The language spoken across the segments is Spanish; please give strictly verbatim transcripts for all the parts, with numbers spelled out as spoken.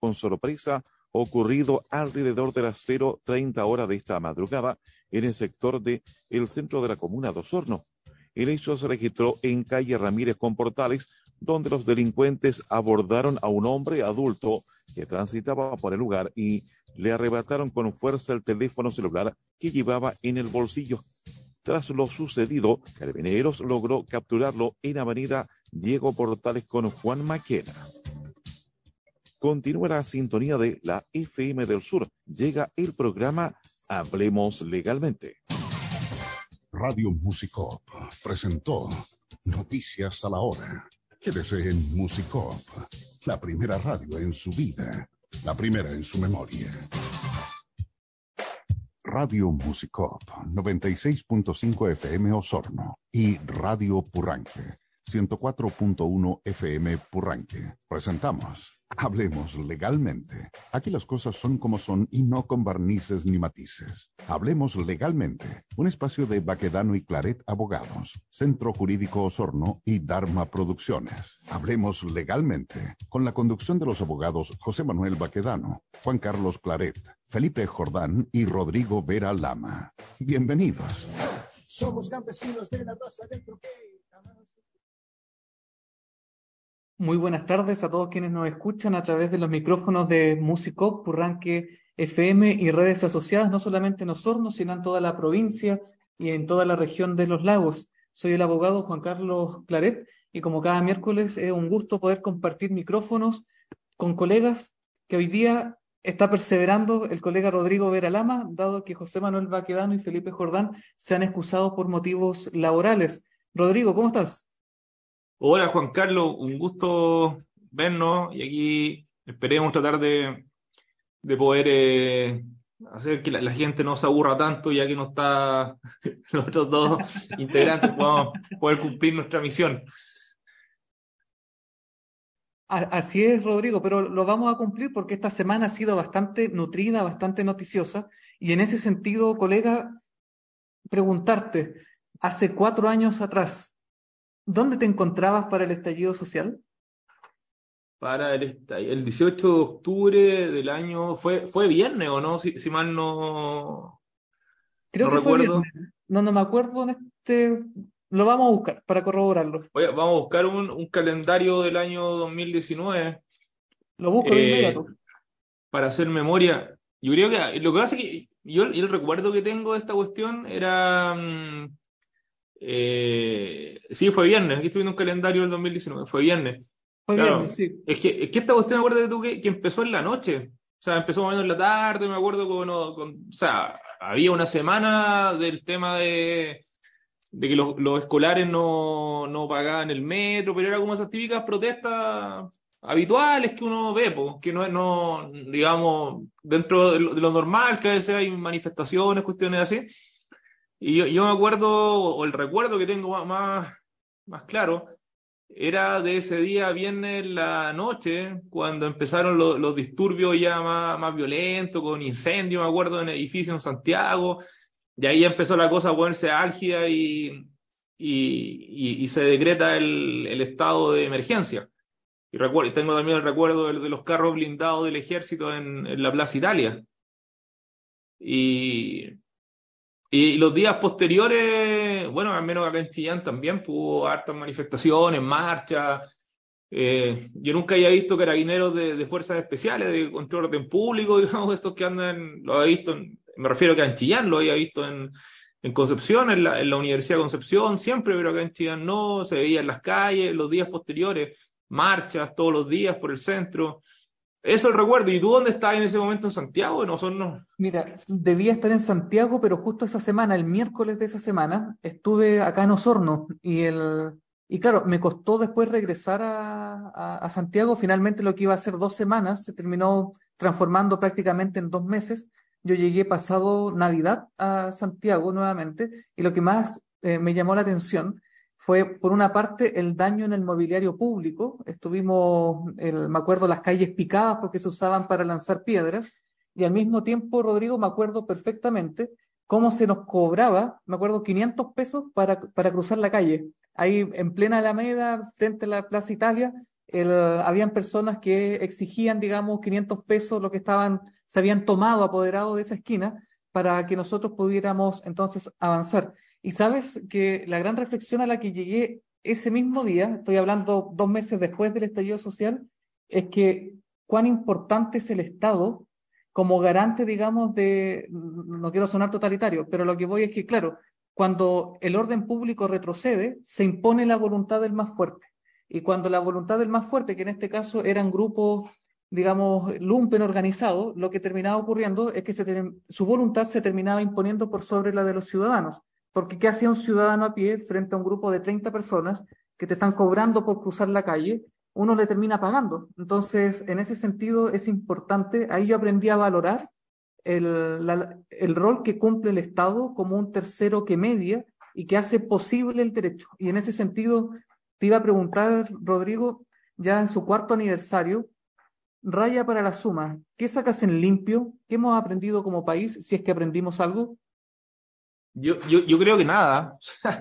con sorpresa ocurrido alrededor de las cero treinta horas de esta madrugada en el sector de el centro de la comuna de Osorno. El hecho se registró en calle Ramírez con Portales, donde los delincuentes abordaron a un hombre adulto que transitaba por el lugar y le arrebataron con fuerza el teléfono celular que llevaba en el bolsillo. Tras lo sucedido, Carabineros logró capturarlo en avenida Diego Portales con Juan Maquena. Continúa la sintonía de la F M del Sur. Llega el programa Hablemos Legalmente. Radio Musicop presentó Noticias a la Hora. Quédese en Musicop, la primera radio en su vida, la primera en su memoria. Radio Musicop, noventa y seis punto cinco F M Osorno y Radio Purranque, ciento cuatro punto uno F M Purranque. Presentamos Hablemos Legalmente. Aquí las cosas son como son y no con barnices ni matices. Hablemos Legalmente, un espacio de Baquedano y Claret Abogados, Centro Jurídico Osorno y Dharma Producciones. Hablemos Legalmente, con la conducción de los abogados José Manuel Baquedano, Juan Carlos Claret, Felipe Jordán y Rodrigo Vera Lama. Bienvenidos. Somos campesinos de la raza del troquel. Muy buenas tardes a todos quienes nos escuchan a través de los micrófonos de Musicop, Purranque F M y redes asociadas, no solamente en Osorno, sino en toda la provincia y en toda la región de los lagos. Soy el abogado Juan Carlos Claret y como cada miércoles es un gusto poder compartir micrófonos con colegas que hoy día está perseverando el colega Rodrigo Vera Lama, dado que José Manuel Baquedano y Felipe Jordán se han excusado por motivos laborales. Rodrigo, ¿cómo estás? Hola Juan Carlos, un gusto vernos y aquí esperemos tratar de, de poder eh, hacer que la, la gente no se aburra tanto, ya que no está los otros dos integrantes, podamos poder cumplir nuestra misión. Así es, Rodrigo, pero lo vamos a cumplir porque esta semana ha sido bastante nutrida, bastante noticiosa, y en ese sentido, colega, preguntarte, hace cuatro años atrás, ¿dónde te encontrabas para el estallido social? Para el, el dieciocho de octubre del año, ¿fue, fue viernes o no? Si, si mal no, Creo no que recuerdo. Fue viernes. No, no me acuerdo en este... Lo vamos a buscar para corroborarlo. Oye, vamos a buscar un, un calendario del año dos mil diecinueve. Lo busco de inmediato. Eh, para hacer memoria. Yo creo que lo que pasa es que yo el recuerdo que tengo de esta cuestión era... Mmm, Eh, sí, fue viernes, aquí estoy viendo un calendario del dos mil diecinueve, fue viernes. Fue Claro, viernes, sí. es que, es que esta cuestión, acuérdate tú que, que empezó en la noche, o sea, empezó más o menos en la tarde, me acuerdo, con, con, o sea, había una semana del tema de, de que los, los escolares no, no pagaban el metro, pero era como esas típicas protestas habituales que uno ve, pues, que no es, no, digamos, dentro de lo, de lo normal, que a veces hay manifestaciones, cuestiones así. Y yo, yo me acuerdo, o el recuerdo que tengo más, más, más claro, era de ese día viernes en la noche, cuando empezaron los, los disturbios ya más, más violentos, con incendios, me acuerdo, en edificios en Santiago, y ahí ya empezó la cosa a ponerse álgida y, y, y, y se decreta el, el estado de emergencia. Y recuerdo, tengo también el recuerdo de, de los carros blindados del ejército en, en la Plaza Italia. Y... Y los días posteriores, bueno, al menos acá en Chillán también hubo hartas manifestaciones, marchas. Eh, yo nunca había visto carabineros de, de fuerzas especiales, de control de orden público, digamos, estos que andan, lo había visto, en, me refiero que en Chillán, lo había visto en, en Concepción, en la, en la Universidad de Concepción, siempre, pero acá en Chillán no, se veía en las calles, los días posteriores, marchas todos los días por el centro. Eso el recuerdo. ¿Y tú dónde estabas en ese momento en Santiago? No son no. Mira, debía estar en Santiago, pero justo esa semana, el miércoles de esa semana, estuve acá en Osorno y el y claro, me costó después regresar a, a, a Santiago. Finalmente lo que iba a ser dos semanas se terminó transformando prácticamente en dos meses. Yo llegué pasado Navidad a Santiago nuevamente y lo que más eh, me llamó la atención fue, por una parte, el daño en el mobiliario público. Estuvimos, el, me acuerdo, las calles picadas porque se usaban para lanzar piedras. Y al mismo tiempo, Rodrigo, me acuerdo perfectamente cómo se nos cobraba, me acuerdo, quinientos pesos para, para cruzar la calle. Ahí en plena Alameda, frente a la Plaza Italia, el, habían personas que exigían, digamos, quinientos pesos, lo que estaban, se habían tomado, apoderado de esa esquina, para que nosotros pudiéramos entonces avanzar. Y sabes que la gran reflexión a la que llegué ese mismo día, estoy hablando dos meses después del estallido social, es que cuán importante es el Estado como garante, digamos, de, no quiero sonar totalitario, pero lo que voy es que, claro, cuando el orden público retrocede, se impone la voluntad del más fuerte. Y cuando la voluntad del más fuerte, que en este caso eran grupos, digamos, lumpen organizados, lo que terminaba ocurriendo es que se ter- su voluntad se terminaba imponiendo por sobre la de los ciudadanos. Porque ¿qué hacía un ciudadano a pie frente a un grupo de treinta personas que te están cobrando por cruzar la calle? Uno le termina pagando. Entonces, en ese sentido es importante, ahí yo aprendí a valorar el, la- el rol que cumple el Estado como un tercero que media y que hace posible el derecho. Y en ese sentido, te iba a preguntar, Rodrigo, ya en su cuarto aniversario, raya para la suma, ¿qué sacas en limpio? ¿Qué hemos aprendido como país, si es que aprendimos algo? Yo, yo, yo creo que nada.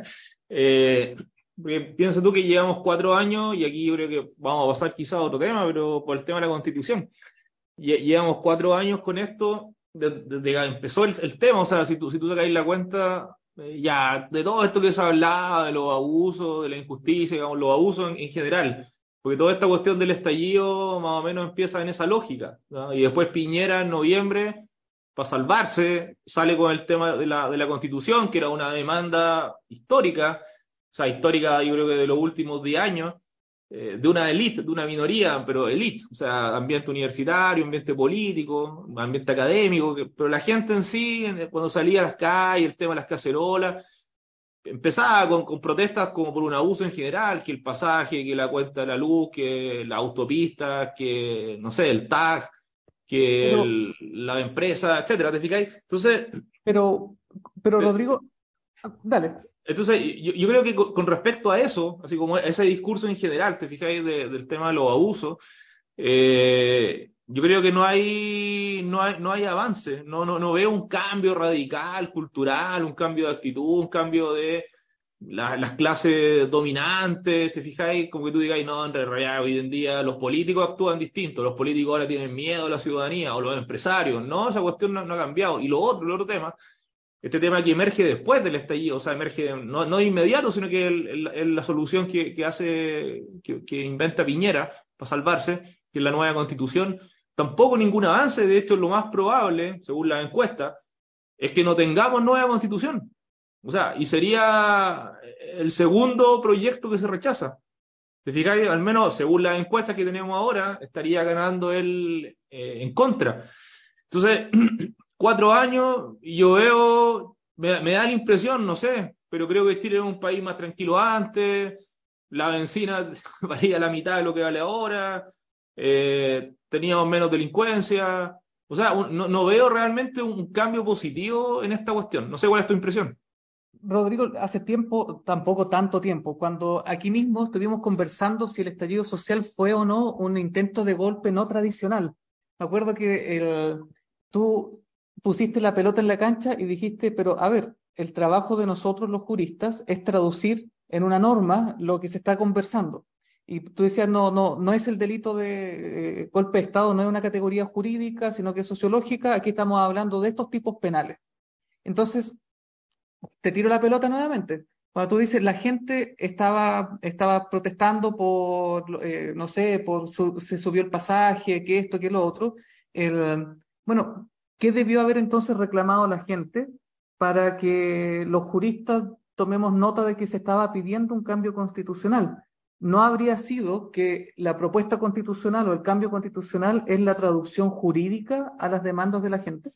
eh, porque piensa tú que llevamos cuatro años, y aquí yo creo que vamos a pasar quizá a otro tema, pero por el tema de la Constitución. Lle- Llevamos cuatro años con esto, de- desde que empezó el, el tema. O sea, si tú, si tú te caes la cuenta, eh, ya, de todo esto que se hablaba, de los abusos, de la injusticia, digamos, los abusos en, en general, porque toda esta cuestión del estallido más o menos empieza en esa lógica, ¿no? Y después Piñera en noviembre, para salvarse, sale con el tema de la, de la Constitución, que era una demanda histórica, o sea, histórica yo creo que de los últimos diez años, eh, de una élite, de una minoría, pero élite, o sea, ambiente universitario, ambiente político, ambiente académico, que, pero la gente en sí, en- cuando salía a las calles, el tema de las cacerolas, empezaba con, con protestas como por un abuso en general, que el pasaje, que la cuenta de la luz, que la autopista, que, no sé, el tag, que Pero, el- la empresa, etcétera, ¿te fijáis? Entonces, pero, pero eh, Rodrigo, ah, dale. entonces yo, yo creo que con, con respecto a eso, así como ese discurso en general, ¿te fijáis de- del tema de los abusos? Eh, yo creo que no hay, no hay, no hay avance, no, no, no veo un cambio radical, cultural, un cambio de actitud, un cambio de la- las clases dominantes, ¿te fijáis? Como que tú digáis, no, en realidad hoy en día los políticos actúan distinto, los políticos ahora tienen miedo a la ciudadanía, o los empresarios, no, esa cuestión no, no ha cambiado. Y lo otro, el otro tema, este tema que emerge después del estallido, o sea, emerge no, no de inmediato, sino que el- el- el- la solución que, que hace, que, que inventa Piñera para salvarse, que es la nueva constitución, tampoco ningún avance. De hecho, lo más probable, según las encuestas, es que no tengamos nueva constitución. O sea, y sería el segundo proyecto que se rechaza. ¿Te fijáis? Al menos según las encuestas que tenemos ahora, estaría ganando él eh, en contra. Entonces, cuatro años, y yo veo, me, me da la impresión, no sé, pero creo que Chile era un país más tranquilo antes, la benzina valía la mitad de lo que vale ahora, eh, teníamos menos delincuencia. O sea, un- no, no veo realmente un cambio positivo en esta cuestión. No sé cuál es tu impresión. Rodrigo, hace tiempo, tampoco tanto tiempo, cuando aquí mismo estuvimos conversando si el estallido social fue o no un intento de golpe no tradicional. Me acuerdo que el, tú pusiste la pelota en la cancha y dijiste, pero a ver, el trabajo de nosotros los juristas es traducir en una norma lo que se está conversando. Y tú decías, no, no, no es el delito de eh, golpe de Estado, no es una categoría jurídica, sino que es sociológica. Aquí estamos hablando de estos tipos penales. Entonces, te tiro la pelota nuevamente. Cuando tú dices, la gente estaba, estaba protestando por, eh, no sé, por su- se subió el pasaje, que esto, que lo otro. El, bueno, ¿qué debió haber entonces reclamado la gente para que los juristas tomemos nota de que se estaba pidiendo un cambio constitucional? ¿No habría sido que la propuesta constitucional o el cambio constitucional es la traducción jurídica a las demandas de la gente?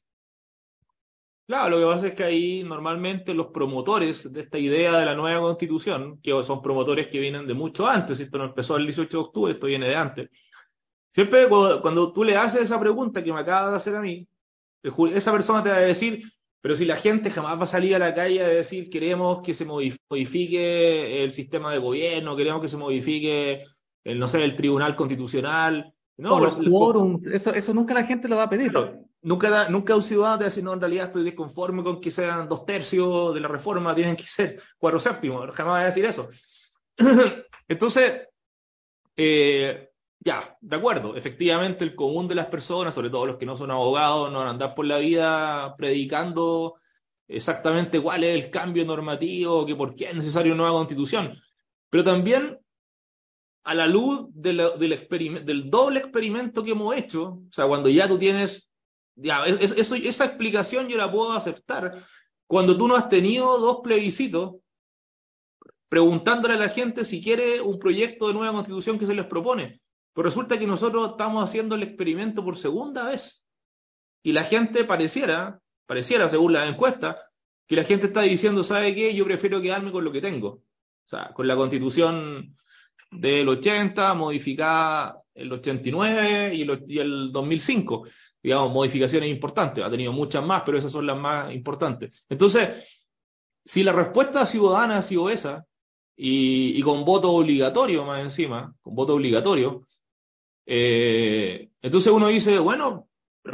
Claro, lo que pasa es que ahí normalmente los promotores de esta idea de la nueva constitución, que son promotores que vienen de mucho antes, esto no empezó el dieciocho de octubre, esto viene de antes. Siempre cuando, cuando tú le haces esa pregunta que me acabas de hacer a mí, el ju- esa persona te va a decir, pero si la gente jamás va a salir a la calle a decir queremos que se modif- modifique el sistema de gobierno, queremos que se modifique el, no sé, el tribunal constitucional. No, O los los, los- quórums, eso, eso nunca la gente lo va a pedir. claro, nunca, da- nunca un ciudadano te va a decir, no, en realidad estoy desconforme con que sean dos tercios de la reforma, tienen que ser cuatro séptimos, jamás va a decir eso. Entonces, Eh, ya, de acuerdo, efectivamente el común de las personas, sobre todo los que no son abogados, no van a andar por la vida predicando exactamente cuál es el cambio normativo, que por qué es necesaria una nueva constitución. Pero también a la luz de la, del, experiment, del doble experimento que hemos hecho, o sea, cuando ya tú tienes, ya, eso, esa explicación yo la puedo aceptar, cuando tú no has tenido dos plebiscitos preguntándole a la gente si quiere un proyecto de nueva constitución que se les propone. Pero resulta que nosotros estamos haciendo el experimento por segunda vez. Y la gente pareciera, pareciera según la encuesta, que la gente está diciendo, ¿sabe qué? Yo prefiero quedarme con lo que tengo. O sea, con la constitución del ochenta, modificada el ochenta y nueve y el, y el dos mil cinco. Digamos, modificaciones importantes. Ha tenido muchas más, pero esas son las más importantes. Entonces, si la respuesta ciudadana ha sido esa, y, y con voto obligatorio más encima, con voto obligatorio, eh, entonces uno dice, bueno,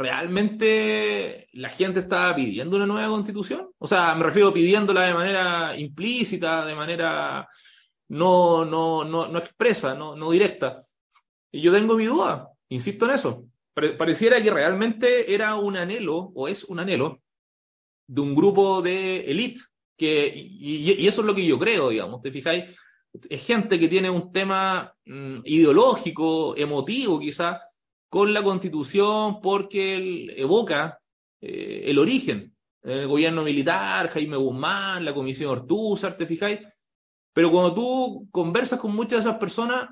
¿realmente la gente está pidiendo una nueva constitución? O sea, me refiero pidiéndola de manera implícita, de manera no, no, no, no expresa, no, no directa. Y yo tengo mi duda, insisto en eso. Pare- pareciera que realmente era un anhelo, o es un anhelo, de un grupo de élite, que, y, y eso es lo que yo creo, digamos, ¿te fijáis? Es gente que tiene un tema mm, ideológico, emotivo quizás, con la Constitución porque él evoca eh, el origen, el gobierno militar, Jaime Guzmán, la Comisión Ortúzar, ¿te fijáis? Pero cuando tú conversas con muchas de esas personas,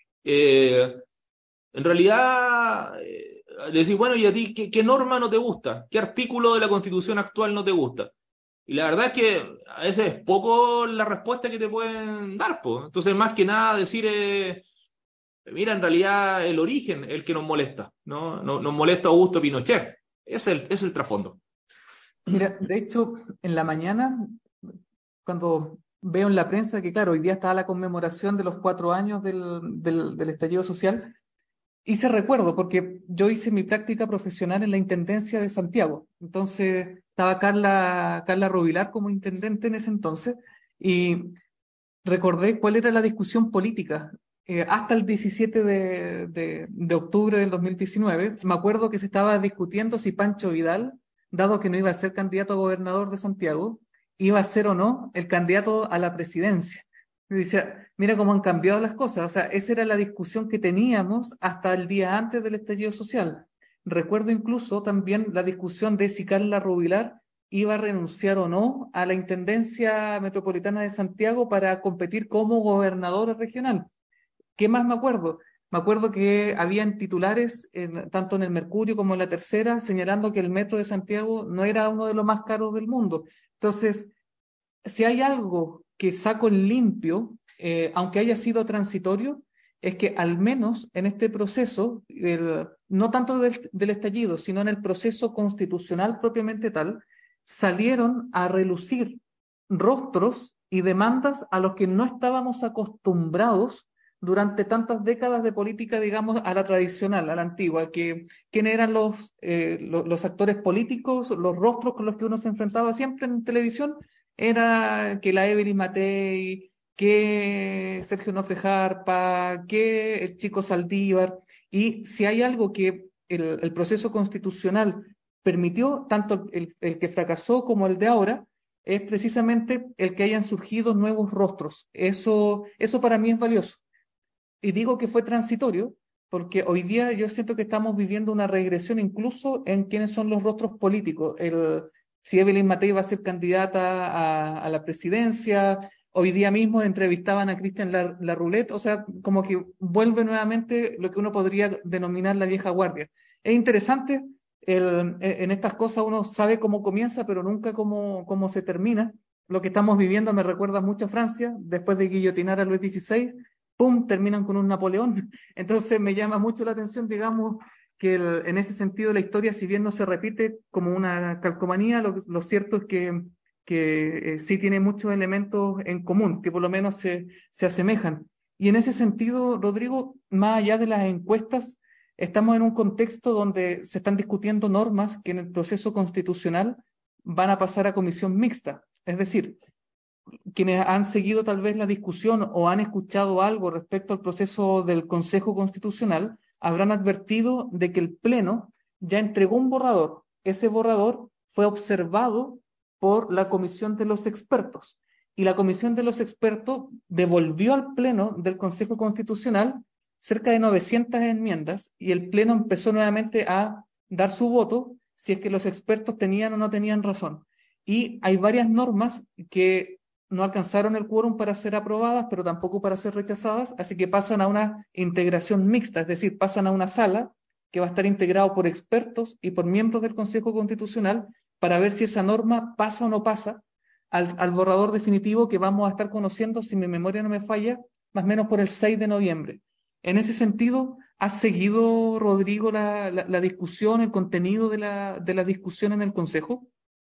eh, en realidad eh, le decís, bueno, ¿y a ti qué, qué norma no te gusta? ¿Qué artículo de la Constitución actual no te gusta? Y la verdad es que a veces es poco la respuesta que te pueden dar, pues. Entonces, más que nada, decir, eh, mira, en realidad el origen es el que nos molesta, ¿no? Nos, nos molesta Augusto Pinochet. Es el, es el trasfondo. Mira, de hecho, en la mañana, cuando veo en la prensa que, claro, hoy día está la conmemoración de los cuatro años del, del, del estallido social, hice recuerdo porque yo hice mi práctica profesional en la Intendencia de Santiago. Entonces, estaba Carla, Carla Rubilar como intendente en ese entonces, y recordé cuál era la discusión política. Eh, hasta el diecisiete de, de, de octubre del dos mil diecinueve, me acuerdo que se estaba discutiendo si Pancho Vidal, dado que no iba a ser candidato a gobernador de Santiago, iba a ser o no el candidato a la presidencia. Y decía, mira cómo han cambiado las cosas. O sea, esa era la discusión que teníamos hasta el día antes del estallido social. Recuerdo incluso también la discusión de si Carla Rubilar iba a renunciar o no a la Intendencia Metropolitana de Santiago para competir como gobernadora regional. ¿Qué más me acuerdo? Me acuerdo que habían titulares, en, tanto en el Mercurio como en la Tercera, señalando que el metro de Santiago no era uno de los más caros del mundo. Entonces, si hay algo que saco en limpio, eh, aunque haya sido transitorio, es que al menos en este proceso, el, no tanto del, del estallido, sino en el proceso constitucional propiamente tal, salieron a relucir rostros y demandas a los que no estábamos acostumbrados durante tantas décadas de política, digamos, a la tradicional, a la antigua, que quién eran los, eh, los, los actores políticos, los rostros con los que uno se enfrentaba siempre en televisión, era que la Evelyn Matei, que Sergio Nofre Jarpa, que el Chico Saldívar, y si hay algo que el, el proceso constitucional permitió, tanto el, el que fracasó como el de ahora, es precisamente el que hayan surgido nuevos rostros. Eso, eso para mí es valioso. Y digo que fue transitorio, porque hoy día yo siento que estamos viviendo una regresión incluso en quiénes son los rostros políticos. El, si Evelyn Matei va a ser candidata a, a la presidencia, hoy día mismo entrevistaban a Cristian Larroulet, o sea, como que vuelve nuevamente lo que uno podría denominar la vieja guardia. Es interesante, el, en estas cosas uno sabe cómo comienza, pero nunca cómo, cómo se termina. Lo que estamos viviendo me recuerda mucho a Francia, después de guillotinar a Luis dieciséis, ¡pum!, terminan con un Napoleón. Entonces me llama mucho la atención, digamos, que el, en ese sentido la historia, si bien no se repite como una calcomanía, lo, lo cierto es que, que eh, sí tiene muchos elementos en común, que por lo menos se, se asemejan. Y en ese sentido, Rodrigo, más allá de las encuestas, estamos en un contexto donde se están discutiendo normas que en el proceso constitucional van a pasar a comisión mixta. Es decir, quienes han seguido tal vez la discusión o han escuchado algo respecto al proceso del Consejo Constitucional, habrán advertido de que el Pleno ya entregó un borrador. Ese borrador fue observado por la Comisión de los Expertos, y la Comisión de los Expertos devolvió al Pleno del Consejo Constitucional cerca de novecientas enmiendas, y el Pleno empezó nuevamente a dar su voto si es que los expertos tenían o no tenían razón. Y hay varias normas que no alcanzaron el quórum para ser aprobadas, pero tampoco para ser rechazadas, así que pasan a una integración mixta, es decir, pasan a una sala que va a estar integrado por expertos y por miembros del Consejo Constitucional para ver si esa norma pasa o no pasa al, al borrador definitivo que vamos a estar conociendo, si mi memoria no me falla, más o menos por el seis de noviembre. En ese sentido, ¿has seguido, Rodrigo, la, la, la discusión, el contenido de la, de la discusión en el Consejo?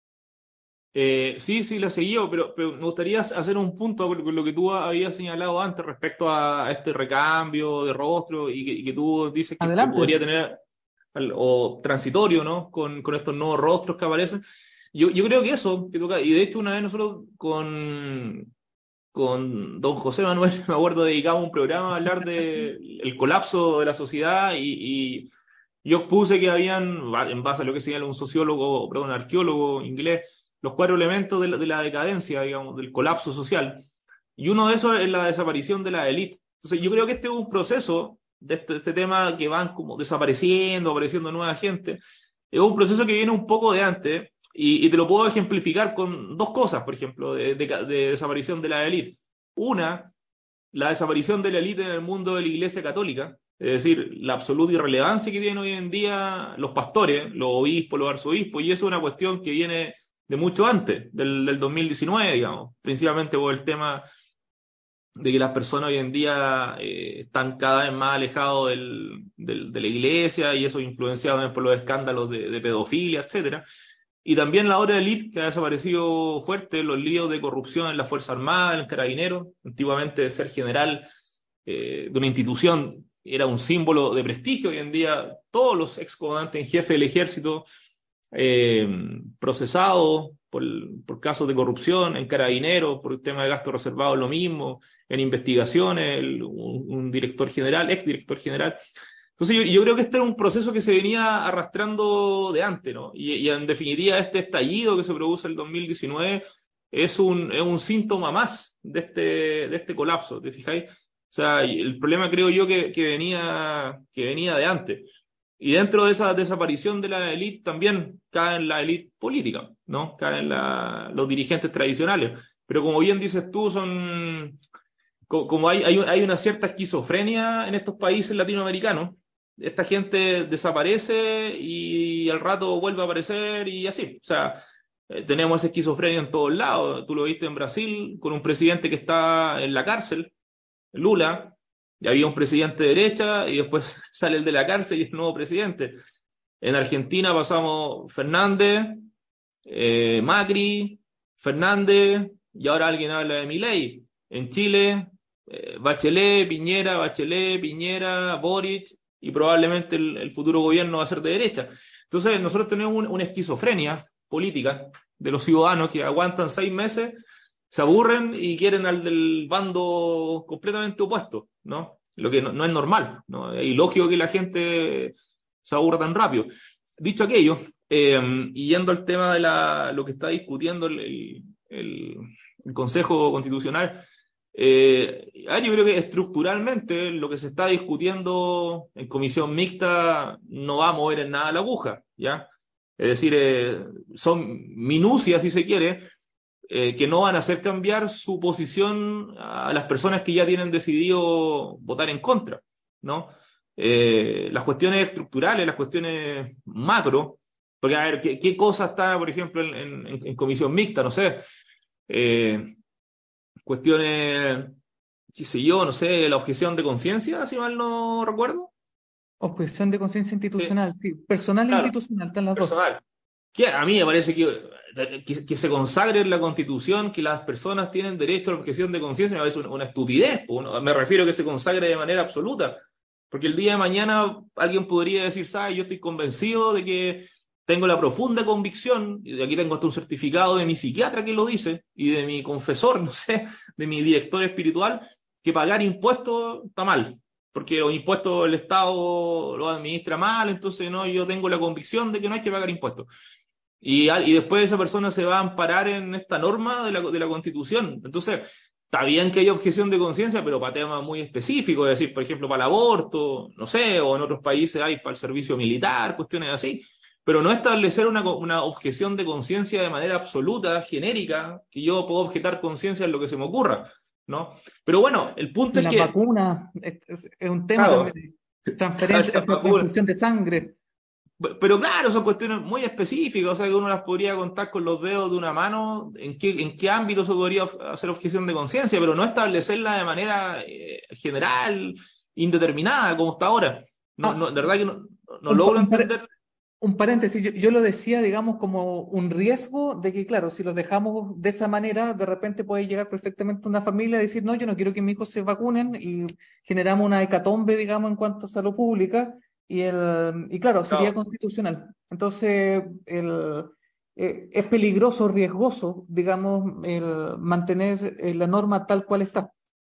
Eh, sí, sí, lo he seguido, pero, pero me gustaría hacer un punto con lo que tú habías señalado antes respecto a este recambio de rostro y que, y que tú dices que, que podría tener, o transitorio, ¿no? Con, con estos nuevos rostros que aparecen. Yo, yo creo que eso, que toca, y de hecho una vez nosotros con, con don José Manuel, me acuerdo, dedicamos un programa a hablar del colapso de la sociedad y, y yo puse que habían, en base a lo que señala un sociólogo, perdón, un arqueólogo inglés, los cuatro elementos de la, de la decadencia, digamos, del colapso social. Y uno de esos es la desaparición de la élite. Entonces yo creo que este es un proceso de este, este tema que van como desapareciendo, apareciendo nueva gente. Es un proceso que viene un poco de antes y, y te lo puedo ejemplificar con dos cosas, por ejemplo, de, de, de desaparición de la élite. Una, la desaparición de la élite en el mundo de la Iglesia Católica, es decir, la absoluta irrelevancia que tienen hoy en día los pastores, los obispos, los arzobispos, y eso es una cuestión que viene de mucho antes, del, del dos mil diecinueve, digamos, principalmente por el tema de que las personas hoy en día eh, están cada vez más alejados del, del, de la iglesia, y eso influenciado también por los escándalos de, de pedofilia, etcétera. Y también la otra élite que ha desaparecido fuerte, los líos de corrupción en la Fuerza Armada, en el Carabinero. Antiguamente ser general eh, de una institución era un símbolo de prestigio. Hoy en día todos los excomandantes en jefe del ejército eh, procesados por, por casos de corrupción, en Carabineros por el tema de gastos reservados lo mismo, en investigaciones, el, un, un director general, ex director general. Entonces yo, yo creo que este era un proceso que se venía arrastrando de antes, ¿no? Y, y en definitiva este estallido que se produce en el dos mil diecinueve es un, es un síntoma más de este, de este colapso, ¿te fijáis? O sea, el problema creo yo que, que, venía, que venía de antes. Y dentro de esa desaparición de la élite también caen la élite política, ¿no? Caen la, los dirigentes tradicionales. Pero como bien dices tú, son como hay, hay, hay una cierta esquizofrenia en estos países latinoamericanos. Esta gente desaparece y al rato vuelve a aparecer y así. O sea, eh, tenemos esa esquizofrenia en todos lados. Tú lo viste en Brasil con un presidente que está en la cárcel, Lula. Y había un presidente de derecha y después sale el de la cárcel y es nuevo presidente. En Argentina pasamos Fernández, eh, Macri, Fernández, y ahora alguien habla de Milei. En Chile, eh, Bachelet, Piñera, Bachelet, Piñera, Boric, y probablemente el, el futuro gobierno va a ser de derecha. Entonces nosotros tenemos un, una esquizofrenia política de los ciudadanos que aguantan seis meses, se aburren y quieren al del bando completamente opuesto, ¿no? Lo que no, no es normal, ¿no? Es ilógico que la gente se aburra tan rápido. Dicho aquello, eh, y yendo al tema de la, lo que está discutiendo el, el, el Consejo Constitucional, eh, yo creo que estructuralmente lo que se está discutiendo en comisión mixta no va a mover en nada la aguja, ¿ya? Es decir, eh, son minucias, si se quiere, Eh, que no van a hacer cambiar su posición a las personas que ya tienen decidido votar en contra, ¿no? Eh, las cuestiones estructurales, las cuestiones macro, porque a ver, ¿qué, qué cosa está, por ejemplo, en, en, en comisión mixta? No sé, eh, cuestiones, qué sé yo, no sé, la objeción de conciencia, si mal no recuerdo. Objeción de conciencia institucional, sí, sí. Personal Claro, e institucional, están las personal. dos. Que a mí me parece que, que, que se consagre en la Constitución que las personas tienen derecho a la objeción de conciencia, me parece una, una estupidez. Me refiero a que se consagre de manera absoluta. Porque el día de mañana alguien podría decir, ¿sabes? Yo estoy convencido de que tengo la profunda convicción, y aquí tengo hasta un certificado de mi psiquiatra que lo dice, y de mi confesor, no sé, de mi director espiritual, que pagar impuestos está mal, porque los impuestos el Estado los administra mal, entonces no, yo tengo la convicción de que no hay que pagar impuestos. Y, y después esa persona se va a amparar en esta norma de la, de la Constitución. Entonces, está bien que haya objeción de conciencia, pero para temas muy específicos, es decir, por ejemplo, para el aborto, no sé, o en otros países hay para el servicio militar, cuestiones así, pero no establecer una, una objeción de conciencia de manera absoluta, genérica, que yo puedo objetar conciencia en lo que se me ocurra, ¿no? Pero bueno, el punto Y es las que, vacunas es, es- es un tema claro, también, de transferencia, las vacunas. transfusión de sangre. Pero claro, son cuestiones muy específicas, o sea, que uno las podría contar con los dedos de una mano, en qué, en qué ámbito se podría hacer objeción de conciencia, pero no establecerla de manera eh, general, indeterminada, como está ahora. No, Ah, no, de verdad que no, no un, pa- logro un par- entender. un paréntesis, yo, yo lo decía, digamos, como un riesgo de que, claro, si los dejamos de esa manera, de repente puede llegar perfectamente una familia a decir, no, yo no quiero que mis hijos se vacunen y generamos una hecatombe, digamos, en cuanto a salud pública y, el, y claro, sería Claro, constitucional. Entonces, el, eh, es peligroso, riesgoso, digamos, el mantener eh, la norma tal cual está.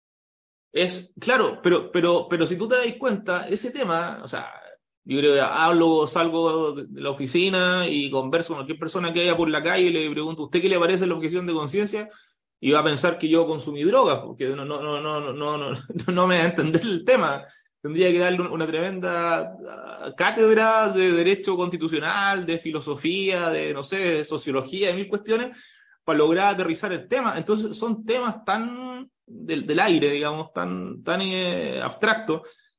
es, claro, pero, pero, pero si tú te das cuenta, ese tema, o sea, yo creo que hablo, salgo de de la oficina y converso con cualquier persona que haya por la calle y le pregunto, ¿usted qué le parece la objeción de conciencia? Y va a pensar que yo consumí drogas, porque no, no, no, no, no, no, no, no me va a entender el tema. Tendría que darle una tremenda ah, cátedra de derecho constitucional, de filosofía, de, no sé, de sociología, de mil cuestiones, para lograr aterrizar el tema. Entonces son temas tan del, del aire, digamos, tan, tan eh, abstractos,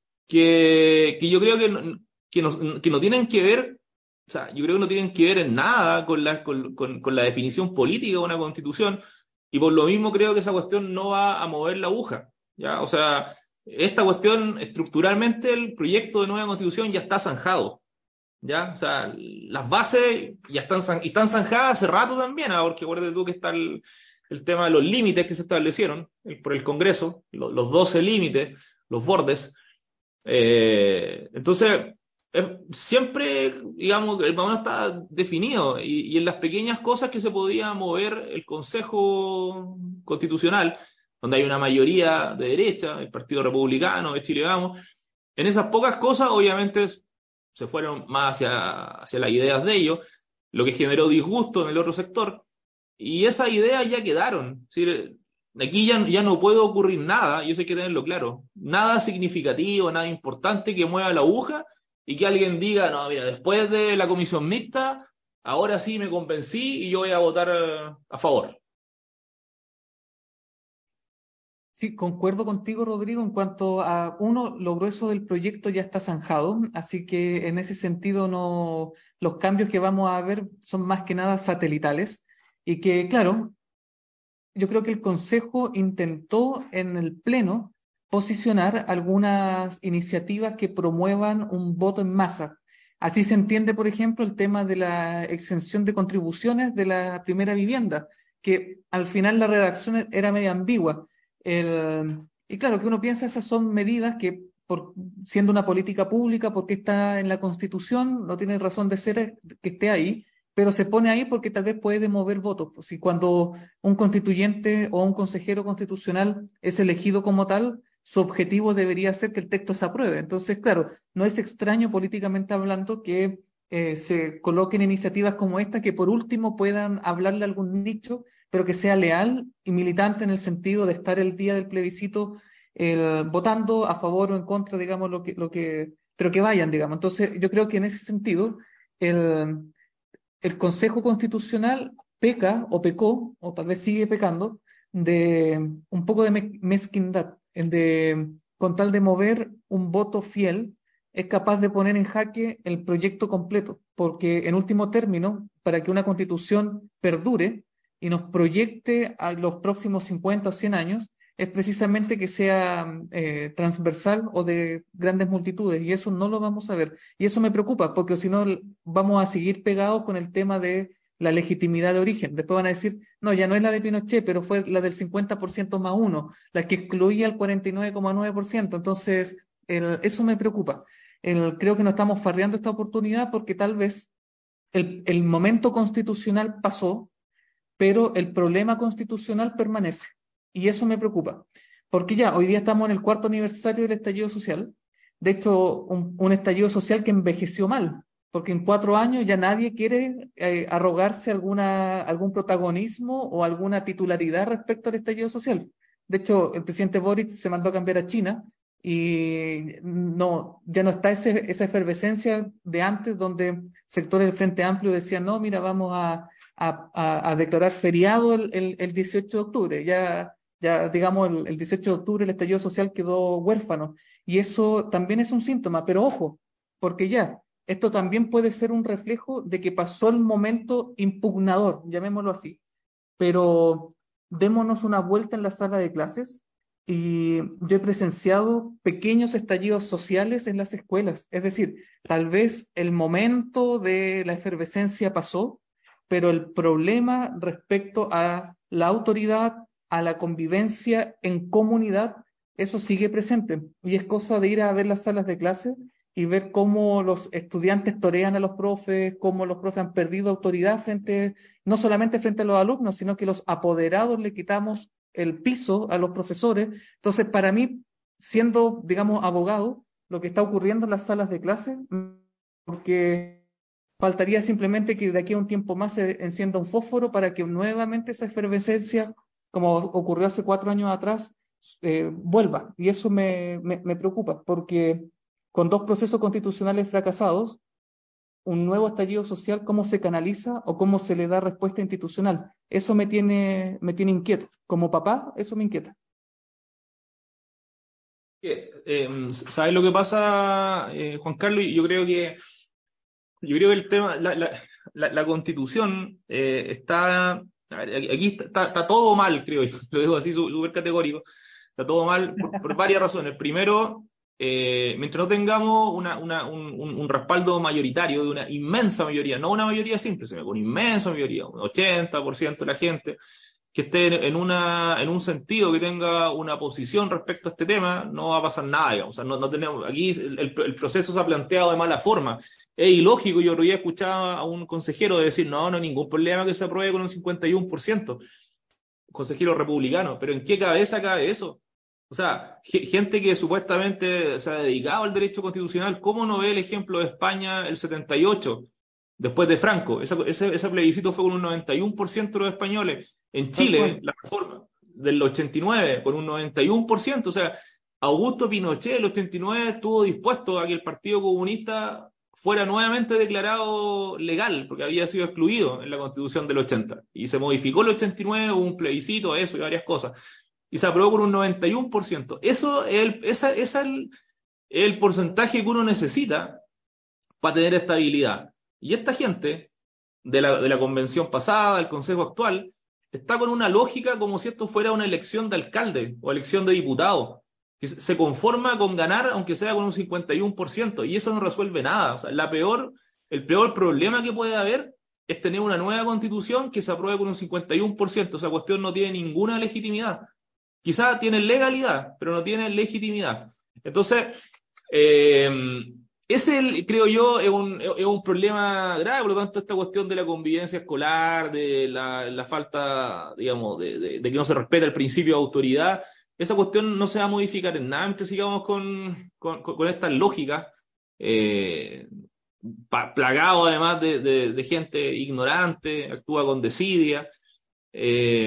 que, que yo creo que no, que, no, que no tienen que ver, o sea, yo creo que no tienen que ver en nada con la, con, con, con la definición política de una constitución, y por lo mismo creo que esa cuestión no va a mover la aguja, ¿ya? O sea, esta cuestión, estructuralmente, el proyecto de nueva constitución ya está zanjado, ¿ya? O sea, las bases ya están, zan- y están zanjadas hace rato también, ¿ah? Porque acuérdate tú que está el, el tema de los límites que se establecieron el- por el Congreso, lo- los doce límites, los bordes. Eh, entonces, eh, siempre, digamos, el más está definido, y, y en las pequeñas cosas que se podía mover el Consejo Constitucional, donde hay una mayoría de derecha, el Partido Republicano, de Chile Vamos, en esas pocas cosas, obviamente, se fueron más hacia, hacia las ideas de ellos, lo que generó disgusto en el otro sector, y esas ideas ya quedaron. Es decir, aquí ya, ya no puede ocurrir nada, y eso hay que tenerlo claro, nada significativo, nada importante que mueva la aguja y que alguien diga, no, mira, después de la comisión mixta, ahora sí me convencí y yo voy a votar eh, a favor. Sí, concuerdo contigo, Rodrigo, en cuanto a, uno, lo grueso del proyecto ya está zanjado, así que en ese sentido no, los cambios que vamos a ver son más que nada satelitales y que, claro, yo creo que el Consejo intentó en el Pleno posicionar algunas iniciativas que promuevan un voto en masa. Así se entiende, por ejemplo, el tema de la exención de contribuciones de la primera vivienda, que al final la redacción era medio ambigua. El- y claro, que uno piensa esas son medidas que, por, siendo una política pública, porque está en la Constitución, no tiene razón de ser que esté ahí, pero se pone ahí porque tal vez puede mover votos. Pues, si cuando un constituyente o un consejero constitucional es elegido como tal, su objetivo debería ser que el texto se apruebe. Entonces, claro, no es extraño políticamente hablando que eh, se coloquen iniciativas como esta que por último puedan hablarle a algún nicho, pero que sea leal y militante en el sentido de estar el día del plebiscito eh, votando a favor o en contra, digamos, lo que, lo que, pero que vayan, digamos. Entonces, yo creo que en ese sentido, el el Consejo Constitucional peca o pecó, o tal vez sigue pecando, de un poco de me- mezquindad, en de, con tal de mover un voto fiel, es capaz de poner en jaque el proyecto completo, porque en último término, para que una constitución perdure y nos proyecte a los próximos cincuenta o cien años, es precisamente que sea eh, transversal o de grandes multitudes, y eso no lo vamos a ver. Y eso me preocupa, porque si no vamos a seguir pegados con el tema de la legitimidad de origen. Después van a decir, no, ya no es la de Pinochet, pero fue la del cincuenta por ciento más uno, la que excluía el cuarenta y nueve coma nueve por ciento. Entonces, el, eso me preocupa. El, creo que nos estamos farreando esta oportunidad porque tal vez el, el momento constitucional pasó, pero el problema constitucional permanece. Y eso me preocupa. Porque ya, hoy día estamos en el cuarto aniversario del estallido social. De hecho, un, un estallido social que envejeció mal, porque en cuatro años ya nadie quiere eh, arrogarse alguna, algún protagonismo o alguna titularidad respecto al estallido social. De hecho, el presidente Boric se mandó a cambiar a China y no, ya no está ese, esa efervescencia de antes, donde sectores del Frente Amplio decían, no, mira, vamos a, a, a, a declarar feriado el, el, el dieciocho de octubre. Ya, ya digamos, el, el dieciocho de octubre el estallido social quedó huérfano. Y eso también es un síntoma, pero ojo, porque ya, esto también puede ser un reflejo de que pasó el momento impugnador, llamémoslo así, pero démonos una vuelta en la sala de clases y yo he presenciado pequeños estallidos sociales en las escuelas, es decir, tal vez el momento de la efervescencia pasó, pero el problema respecto a la autoridad, a la convivencia en comunidad, eso sigue presente y es cosa de ir a ver las salas de clase y ver cómo los estudiantes torean a los profes, cómo los profes han perdido autoridad frente, no solamente frente a los alumnos, sino que los apoderados le quitamos el piso a los profesores. Entonces, para mí, siendo, digamos, abogado, lo que está ocurriendo en las salas de clase, porque faltaría simplemente que de aquí a un tiempo más se encienda un fósforo para que nuevamente esa efervescencia, como ocurrió hace cuatro años atrás, eh, vuelva. Y eso me, me, me preocupa, porque con dos procesos constitucionales fracasados, un nuevo estallido social, ¿cómo se canaliza o cómo se le da respuesta institucional? Eso me tiene, me tiene inquieto. Como papá, eso me inquieta. Eh, eh, ¿Sabes lo que pasa, eh, Juan Carlos? Yo creo que yo creo que el tema, la, la, la, la Constitución eh, está, a ver, aquí está, está todo mal, creo yo, lo digo así súper categórico, está todo mal por, por varias razones. Primero, eh, mientras no tengamos una, una, un, un respaldo mayoritario de una inmensa mayoría, no una mayoría simple, sino una inmensa mayoría, un ochenta por ciento de la gente que esté en, una, en un sentido, que tenga una posición respecto a este tema, no va a pasar nada, digamos. O sea, no, no tenemos, aquí el, el proceso se ha planteado de mala forma. Es ilógico, yo hoy escuchaba a un consejero decir, no, no hay ningún problema que se apruebe con un cincuenta y uno por ciento, consejero republicano, pero ¿en qué cabeza cabe eso? O sea, gente que supuestamente se ha dedicado al derecho constitucional, ¿cómo no ve el ejemplo de España el setenta y ocho, después de Franco? Ese, ese, ese plebiscito fue con un noventa y uno por ciento de los españoles. En Chile, la reforma del ochenta y nueve, con un noventa y uno por ciento. O sea, Augusto Pinochet, el ochenta y nueve, estuvo dispuesto a que el Partido Comunista fuera nuevamente declarado legal, porque había sido excluido en la Constitución del ochenta. Y se modificó el ochenta y nueve, hubo un plebiscito, eso y varias cosas. Y se aprobó con un noventa y uno por ciento. Eso es el, esa, esa es el, el porcentaje que uno necesita para tener estabilidad. Y esta gente de la, de la convención pasada, del Consejo actual, está con una lógica como si esto fuera una elección de alcalde o elección de diputado, que se conforma con ganar aunque sea con un cincuenta y uno por ciento, y eso no resuelve nada. O sea, la peor, el peor problema que puede haber es tener una nueva constitución que se apruebe con un cincuenta y uno por ciento. Esa cuestión no tiene ninguna legitimidad. Quizá tiene legalidad, pero no tiene legitimidad. Entonces, eh, ese, creo yo, es un, es un problema grave. Por lo tanto, esta cuestión de la convivencia escolar, de la, la falta, digamos, de, de, de que no se respeta el principio de autoridad, esa cuestión no se va a modificar en nada mientras sigamos con, con, con esta lógica, eh, plagado además de, de, de gente ignorante, actúa con desidia. Eh,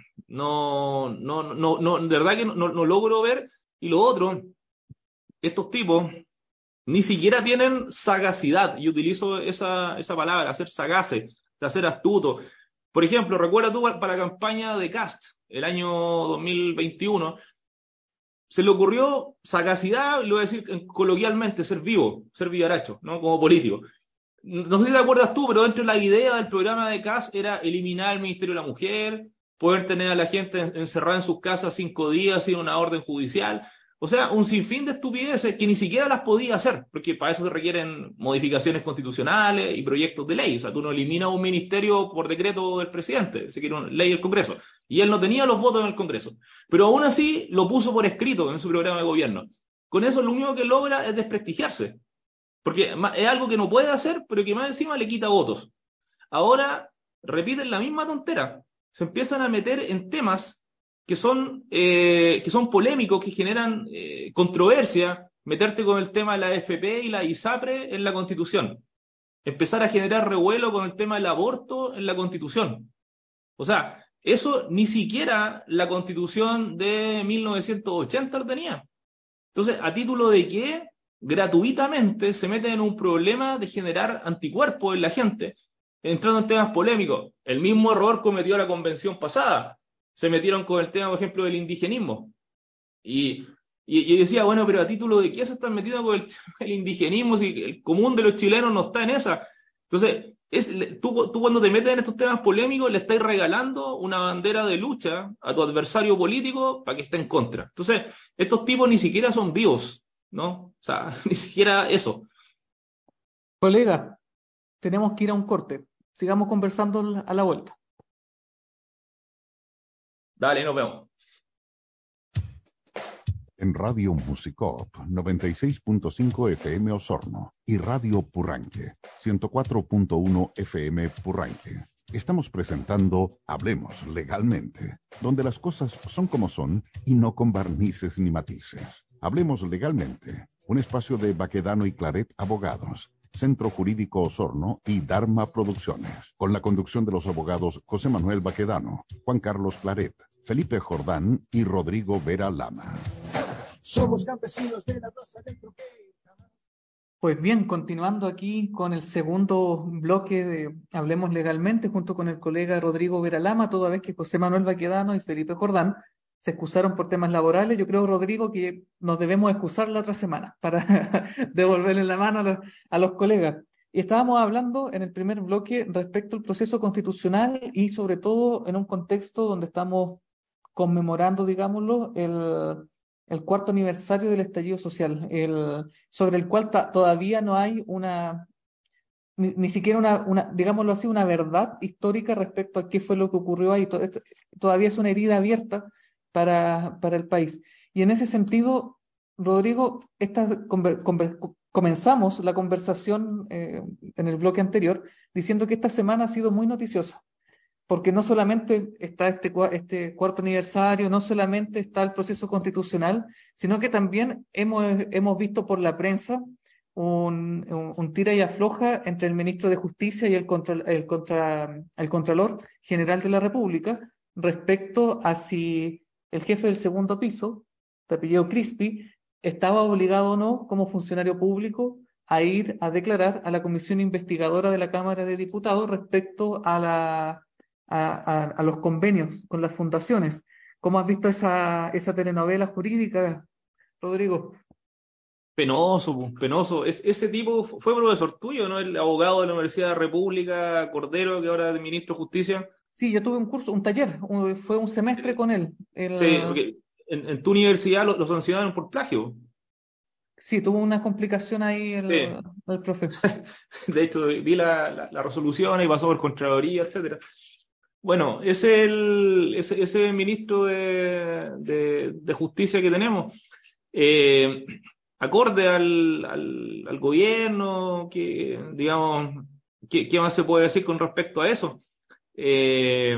no, no, no, no, de verdad que no, no, no logro ver. Y lo otro, estos tipos ni siquiera tienen sagacidad, y utilizo esa, esa palabra, ser sagaces, de ser astuto. Por ejemplo, recuerda tú para la campaña de Kast, el año dos mil veintiuno, se le ocurrió sagacidad, lo voy a decir coloquialmente, ser vivo, ser vivaracho, ¿no? Como político. No sé si te acuerdas tú, pero dentro de la idea del programa de Kast era eliminar el Ministerio de la Mujer, poder tener a la gente encerrada en sus casas cinco días sin una orden judicial. O sea, un sinfín de estupideces que ni siquiera las podía hacer, porque para eso se requieren modificaciones constitucionales y proyectos de ley. O sea, tú no eliminas un ministerio por decreto del presidente, se quiere una ley del Congreso. Y él no tenía los votos en el Congreso. Pero aún así lo puso por escrito en su programa de gobierno. Con eso lo único que logra es desprestigiarse. Porque es algo que no puede hacer, pero que más encima le quita votos. Ahora repiten la misma tontera. Se empiezan a meter en temas que son, eh, que son polémicos, que generan eh, controversia, meterte con el tema de la A F P y la ISAPRE en la Constitución. Empezar a generar revuelo con el tema del aborto en la Constitución. O sea, eso ni siquiera la Constitución de mil novecientos ochenta lo tenía. Entonces, ¿a título de qué? Gratuitamente se meten en un problema de generar anticuerpos en la gente, entrando en temas polémicos. El mismo error cometió la convención pasada. Se metieron con el tema, por ejemplo, del indigenismo. Y, y, y decía, bueno, pero ¿a título de qué se están metiendo con el, el indigenismo si el común de los chilenos no está en esa? Entonces, es, tú, tú cuando te metes en estos temas polémicos le estás regalando una bandera de lucha a tu adversario político para que esté en contra. Entonces, estos tipos ni siquiera son vivos, ¿no? O sea, ni siquiera eso. Colega, tenemos que ir a un corte. Sigamos conversando a la vuelta. Dale, nos vemos. En Radio Musicop noventa y seis punto cinco F M Osorno y Radio Purranque ciento cuatro punto uno F M Purranque. Estamos presentando Hablemos Legalmente, donde las cosas son como son y no con barnices ni matices. Hablemos Legalmente, un espacio de Baquedano y Claret Abogados, Centro Jurídico Osorno y Dharma Producciones, con la conducción de los abogados José Manuel Baquedano, Juan Carlos Claret, Felipe Jordán y Rodrigo Vera Lama. Somos campesinos de la raza del troquel. Pues bien, continuando aquí con el segundo bloque de Hablemos Legalmente, junto con el colega Rodrigo Vera Lama, toda vez que José Manuel Baquedano y Felipe Jordán se excusaron por temas laborales. Yo creo, Rodrigo, que nos debemos excusar la otra semana para devolverle la mano a los, a los colegas. Y estábamos hablando en el primer bloque respecto al proceso constitucional y sobre todo en un contexto donde estamos conmemorando, digámoslo, el, el cuarto aniversario del estallido social, el, sobre el cual ta, todavía no hay una, ni, ni siquiera una, una, digámoslo así, una verdad histórica respecto a qué fue lo que ocurrió ahí. Todavía es una herida abierta para, para el país. Y en ese sentido, Rodrigo, esta, conver, conver, comenzamos la conversación eh, en el bloque anterior diciendo que esta semana ha sido muy noticiosa, porque no solamente está este, este cuarto aniversario, no solamente está el proceso constitucional, sino que también hemos, hemos visto por la prensa un, un, un tira y afloja entre el ministro de Justicia y el, contra, el, contra, el Contralor General de la República respecto a si el jefe del segundo piso, de apellido Crispi, estaba obligado o no, como funcionario público, a ir a declarar a la comisión investigadora de la Cámara de Diputados respecto a, la, a, a, a los convenios con las fundaciones. ¿Cómo has visto esa, esa telenovela jurídica, Rodrigo? Penoso, penoso. Es, ese tipo fue profesor tuyo, ¿no? El abogado de la Universidad de la República, Cordero, que ahora es ministro de Justicia. Sí, yo tuve un curso, un taller, un, fue un semestre con él. El, sí, porque en, en tu universidad lo, lo sancionaron por plagio. Sí, tuvo una complicación ahí el, sí. el profe. De hecho, vi la, la, la resolución y pasó por Contraloría, etcétera. Bueno, ese es el ese, ese ministro de, de, de Justicia que tenemos. Eh, acorde al, al, al gobierno, que, digamos, ¿qué, ¿qué más se puede decir con respecto a eso? Eh,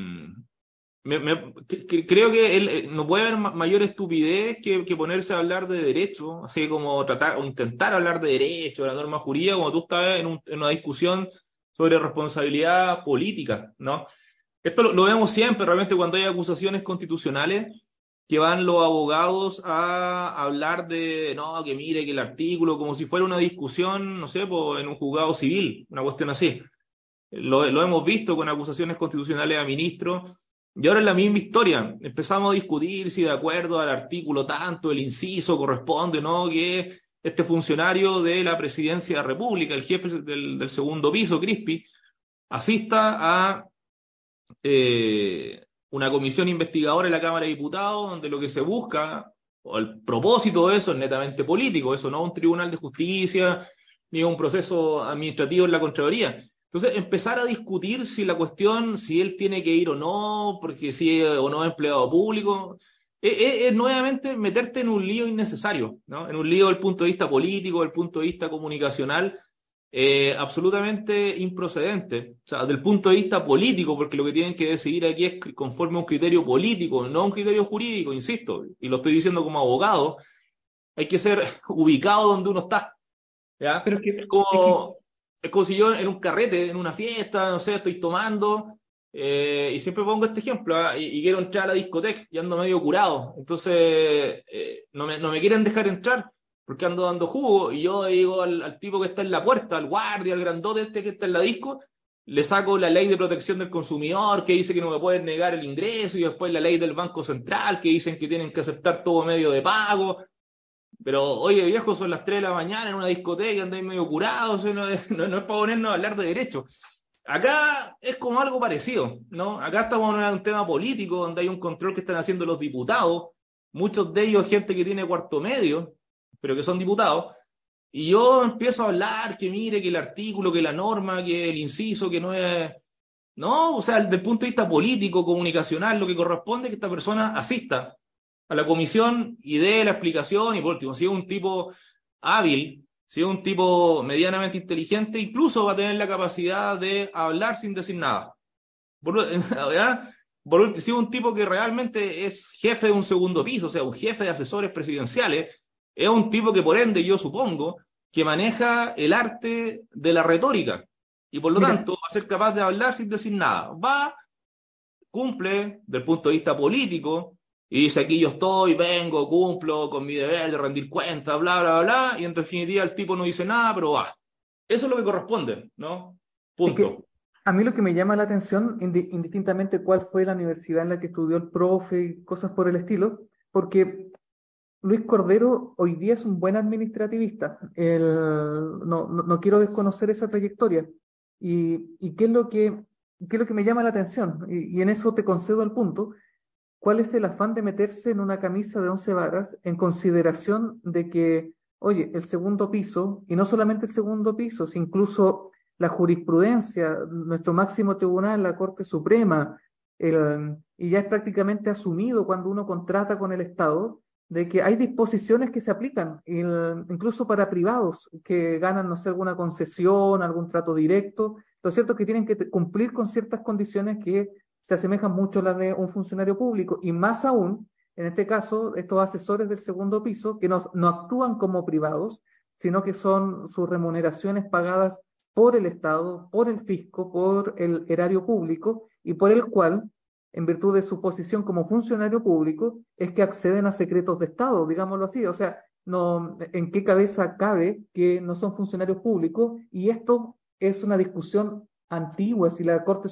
me, me, que, creo que él, no puede haber mayor estupidez que, que ponerse a hablar de derecho, así como tratar o intentar hablar de derecho, de la norma jurídica, como tú estás en, un, en una discusión sobre responsabilidad política, ¿no? Esto lo, lo vemos siempre, realmente, cuando hay acusaciones constitucionales, que van los abogados a hablar de, no, que mire, que el artículo, como si fuera una discusión, no sé, pues, en un juzgado civil, una cuestión así. Lo, lo hemos visto con acusaciones constitucionales a ministros, y ahora es la misma historia. Empezamos a discutir si de acuerdo al artículo tanto, el inciso corresponde, ¿no?, que este funcionario de la Presidencia de la República, el jefe del, del segundo piso, Crispi, asista a eh, una comisión investigadora en la Cámara de Diputados, donde lo que se busca, o el propósito de eso es netamente político, eso no es un tribunal de justicia, ni un proceso administrativo en la Contraloría. Entonces, empezar a discutir si la cuestión, si él tiene que ir o no, porque si es o no es empleado público, es, es, es nuevamente meterte en un lío innecesario, ¿no? En un lío desde el punto de vista político, desde el punto de vista comunicacional, eh, absolutamente improcedente. O sea, desde el punto de vista político, porque lo que tienen que decidir aquí es conforme a un criterio político, no a un criterio jurídico, insisto, y lo estoy diciendo como abogado, hay que ser ubicado donde uno está, ¿ya? Pero es que, Es como, es como si yo en un carrete, en una fiesta, no sé, estoy tomando, eh, y siempre pongo este ejemplo, ¿ah? y, y quiero entrar a la discoteca y ando medio curado, entonces eh, no, me, no me quieren dejar entrar porque ando dando jugo, y yo digo al, al tipo que está en la puerta, al guardia, al grandote este que está en la disco, le saco la ley de protección del consumidor que dice que no me pueden negar el ingreso, y después la ley del Banco Central que dicen que tienen que aceptar todo medio de pago. Pero, oye, viejo, son las tres de la mañana en una discoteca, andáis medio curados, no, no, no es para ponernos a hablar de derecho. Acá es como algo parecido, ¿no? Acá estamos en un tema político donde hay un control que están haciendo los diputados, muchos de ellos gente que tiene cuarto medio, pero que son diputados, y yo empiezo a hablar que mire, que el artículo, que la norma, que el inciso, que no es... No, o sea, desde el punto de vista político, comunicacional, lo que corresponde es que esta persona asista a la comisión y dé la explicación, y por último, si es un tipo hábil, si es un tipo medianamente inteligente, incluso va a tener la capacidad de hablar sin decir nada. Por, ¿verdad? Por último, si es un tipo que realmente es jefe de un segundo piso, o sea, un jefe de asesores presidenciales, es un tipo que por ende, yo supongo, que maneja el arte de la retórica, y por lo mira, tanto va a ser capaz de hablar sin decir nada. Va, cumple, del punto de vista político, y dice, aquí yo estoy, vengo, cumplo con mi deber de rendir cuentas, bla, bla, bla, y en definitiva el tipo no dice nada, pero va. Eso es lo que corresponde, ¿no? es que Punto. a mí lo que me llama la atención, indi- indistintamente cuál fue la universidad en la que estudió el profe y cosas por el estilo, porque Luis Cordero hoy día es un buen administrativista. El- no, no, no quiero desconocer esa trayectoria. ¿Y, y qué es lo que, qué es lo que me llama la atención? Y, y en eso te concedo el punto. ¿Cuál es el afán de meterse en una camisa de once varas en consideración de que, oye, el segundo piso, y no solamente el segundo piso, sino incluso la jurisprudencia, nuestro máximo tribunal, la Corte Suprema, el- y ya es prácticamente asumido cuando uno contrata con el Estado, de que hay disposiciones que se aplican, el- incluso para privados que ganan, no sé, alguna concesión, algún trato directo? Lo cierto es que tienen que te- cumplir con ciertas condiciones que se asemejan mucho a las de un funcionario público, y más aún, en este caso, estos asesores del segundo piso que no, no actúan como privados, sino que son sus remuneraciones pagadas por el Estado, por el fisco, por el erario público, y por el cual, en virtud de su posición como funcionario público, es que acceden a secretos de Estado, digámoslo así. O sea, no, ¿en qué cabeza cabe que no son funcionarios públicos? Y esto es una discusión antigua, si la Corte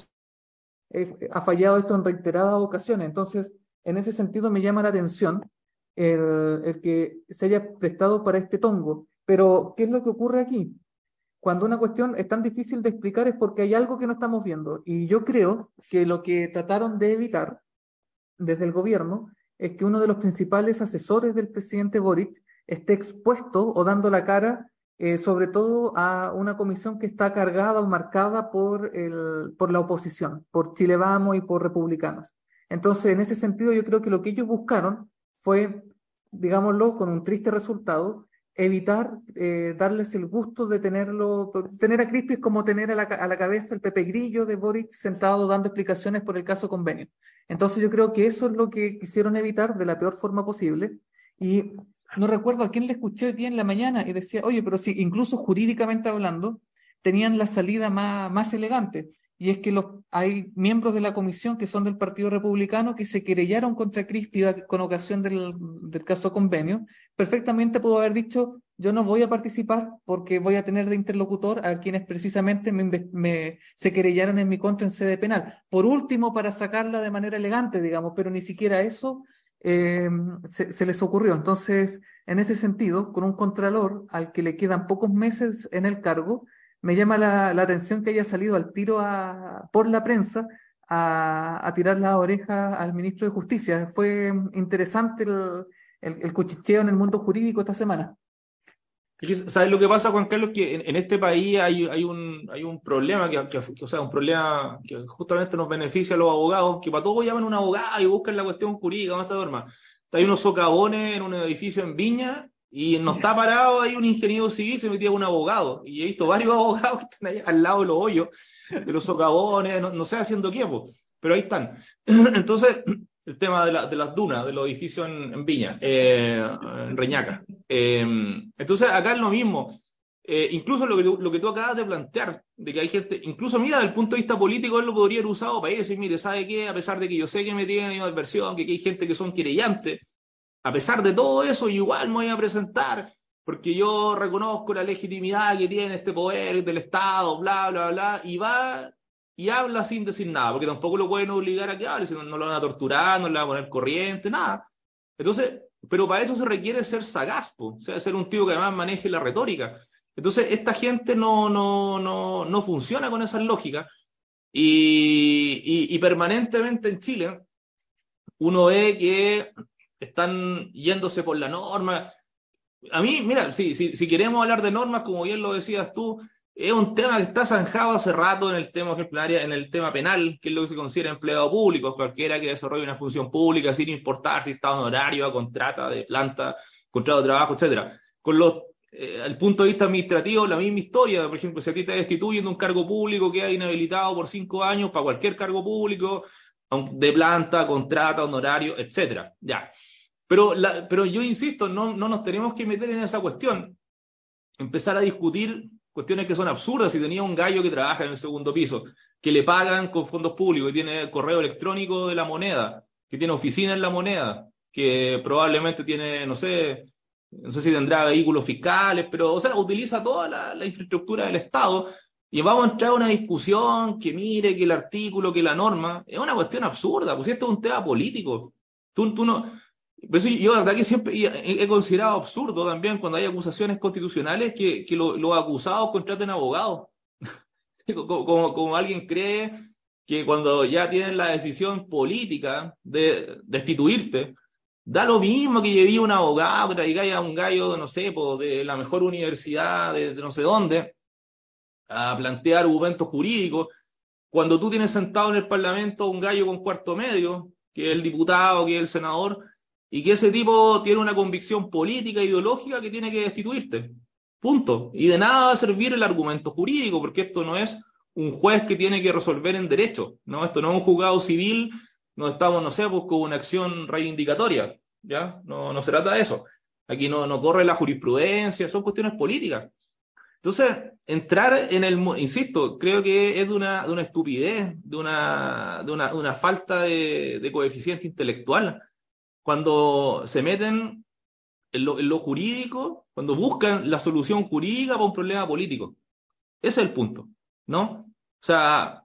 eh, ha fallado esto en reiteradas ocasiones. Entonces, en ese sentido me llama la atención el, el que se haya prestado para este tongo. Pero, ¿qué es lo que ocurre aquí? Cuando una cuestión es tan difícil de explicar es porque hay algo que no estamos viendo. Y yo creo que lo que trataron de evitar desde el gobierno es que uno de los principales asesores del presidente Boric esté expuesto o dando la cara, eh, sobre todo a una comisión que está cargada o marcada por, el, por la oposición, por Chile Vamos y por republicanos. Entonces, en ese sentido, yo creo que lo que ellos buscaron fue, digámoslo, con un triste resultado, evitar eh, darles el gusto de tenerlo, tener a Crispis como tener a la, a la cabeza el Pepe Grillo de Boric sentado dando explicaciones por el caso Convenio. Entonces yo creo que eso es lo que quisieron evitar de la peor forma posible. Y no recuerdo a quién le escuché hoy día en la mañana y decía, oye, pero si incluso jurídicamente hablando, tenían la salida más, más elegante. Y es que los, hay miembros de la comisión que son del Partido Republicano que se querellaron contra Crispi con ocasión del, del caso Convenio. Perfectamente pudo haber dicho, yo no voy a participar porque voy a tener de interlocutor a quienes precisamente me, me, se querellaron en mi contra en sede penal. Por último, para sacarla de manera elegante, digamos, pero ni siquiera eso eh, se, se les ocurrió. Entonces, en ese sentido, con un contralor al que le quedan pocos meses en el cargo, me llama la, la atención que haya salido al tiro a, por la prensa a, a tirar la oreja al ministro de Justicia. Fue interesante el, el, el cuchicheo en el mundo jurídico esta semana. ¿Sabes lo que pasa, Juan Carlos? Que en, en este país hay, hay, un, hay un problema, que, que, que, o sea, un problema que justamente nos beneficia a los abogados, que para todo llaman a un abogado y buscan la cuestión jurídica, no está norma. hay unos socavones en un edificio en Viña y no está parado ahí un ingeniero civil, se metía un abogado. Y he visto varios abogados que están ahí al lado de los hoyos, de los socavones, no, no sé haciendo qué, po, pero ahí están. Entonces, el tema de, la, de las dunas, de los edificios en, en Viña, eh, en Reñaca. Eh, entonces, acá es lo mismo. Eh, incluso lo que, tú, lo que tú acabas de plantear, de que hay gente, incluso mira, desde el punto de vista político, él lo podría haber usado para ir y decir, mire, ¿sabe qué? A pesar de que yo sé que me tienen adversión, que aquí hay gente que son querellantes, a pesar de todo eso, yo igual me voy a presentar, porque yo reconozco la legitimidad que tiene este poder del Estado, bla, bla, bla, y va y habla sin decir nada, porque tampoco lo pueden obligar a que hable, si no, no lo van a torturar, no le van a poner corriente, nada. Entonces, pero para eso se requiere ser sagaz, po, o sea, ser un tipo que además maneje la retórica. Entonces, esta gente no, no, no, no funciona con esas lógicas y, y, y permanentemente en Chile uno ve que están yéndose por la norma. A mí, mira, si, si, si queremos hablar de normas, como bien lo decías tú, es un tema que está zanjado hace rato en el tema ejemplaria, en el tema penal, que es lo que se considera empleado público, cualquiera que desarrolle una función pública sin importar si está honorario, a contrata, de planta, contrato de trabajo, etcétera. Con los Eh, al punto de vista administrativo, la misma historia. Por ejemplo, si a ti te destituyen de un cargo público, queda inhabilitado por cinco años para cualquier cargo público, de planta, contrata, honorario, etcétera. Ya. Pero, la, pero yo insisto, no, no nos tenemos que meter en esa cuestión. Empezar a discutir cuestiones que son absurdas. Si tenía un gallo que trabaja en el segundo piso, que le pagan con fondos públicos, que tiene correo electrónico de la moneda, que tiene oficina en la moneda, que probablemente tiene, no sé, no sé si tendrá vehículos fiscales, pero, o sea, utiliza toda la, la infraestructura del Estado y vamos a entrar a una discusión que mire, que el artículo, que la norma, es una cuestión absurda, pues esto es un tema político. Tú, tú no, por eso yo, la verdad que siempre he, he considerado absurdo también cuando hay acusaciones constitucionales que, que lo, los acusados contraten abogados. como, como, como alguien cree que cuando ya tienen la decisión política de destituirte, da lo mismo que lleve un abogado, que traigáis a un gallo, no sé, po, de la mejor universidad de, de no sé dónde, a plantear argumentos jurídicos, cuando tú tienes sentado en el Parlamento un gallo con cuarto medio, que es el diputado, que es el senador, y que ese tipo tiene una convicción política, ideológica, que tiene que destituirte. Punto. Y de nada va a servir el argumento jurídico, porque esto no es un juez que tiene que resolver en derecho, ¿no? Esto no es un juzgado civil, no estamos, no sé, pues con una acción reivindicatoria, ¿ya? No, no se trata de eso. Aquí no, no corre la jurisprudencia, son cuestiones políticas. Entonces, entrar en el, insisto, creo que es de una, de una estupidez, de una, de una, de una falta de, de coeficiente intelectual. Cuando se meten en lo, en lo jurídico, cuando buscan la solución jurídica para un problema político. Ese es el punto, ¿no? O sea,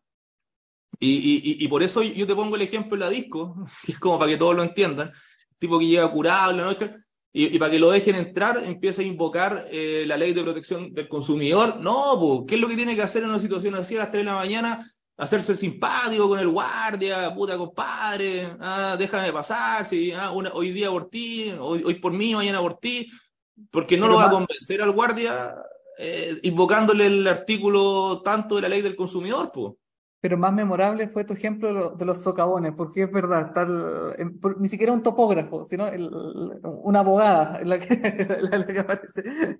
y, y, y por eso yo te pongo el ejemplo de la disco, que es como para que todos lo entiendan, tipo que llega curado en la noche, y, y para que lo dejen entrar, empieza a invocar eh, la ley de protección del consumidor. No, pues, ¿qué es lo que tiene que hacer en una situación así a las tres de la mañana? Hacerse simpático con el guardia, puta compadre, ah, déjame pasar, si, ah, una, hoy día por ti, hoy, hoy por mí, mañana por ti, porque no Pero lo va a más, convencer al guardia eh, invocándole el artículo tanto de la ley del consumidor, pues. pero más memorable fue tu ejemplo de, lo- de los socavones, porque es verdad, tal, en- por- ni siquiera un topógrafo, sino el- una abogada la que, la, la que aparece.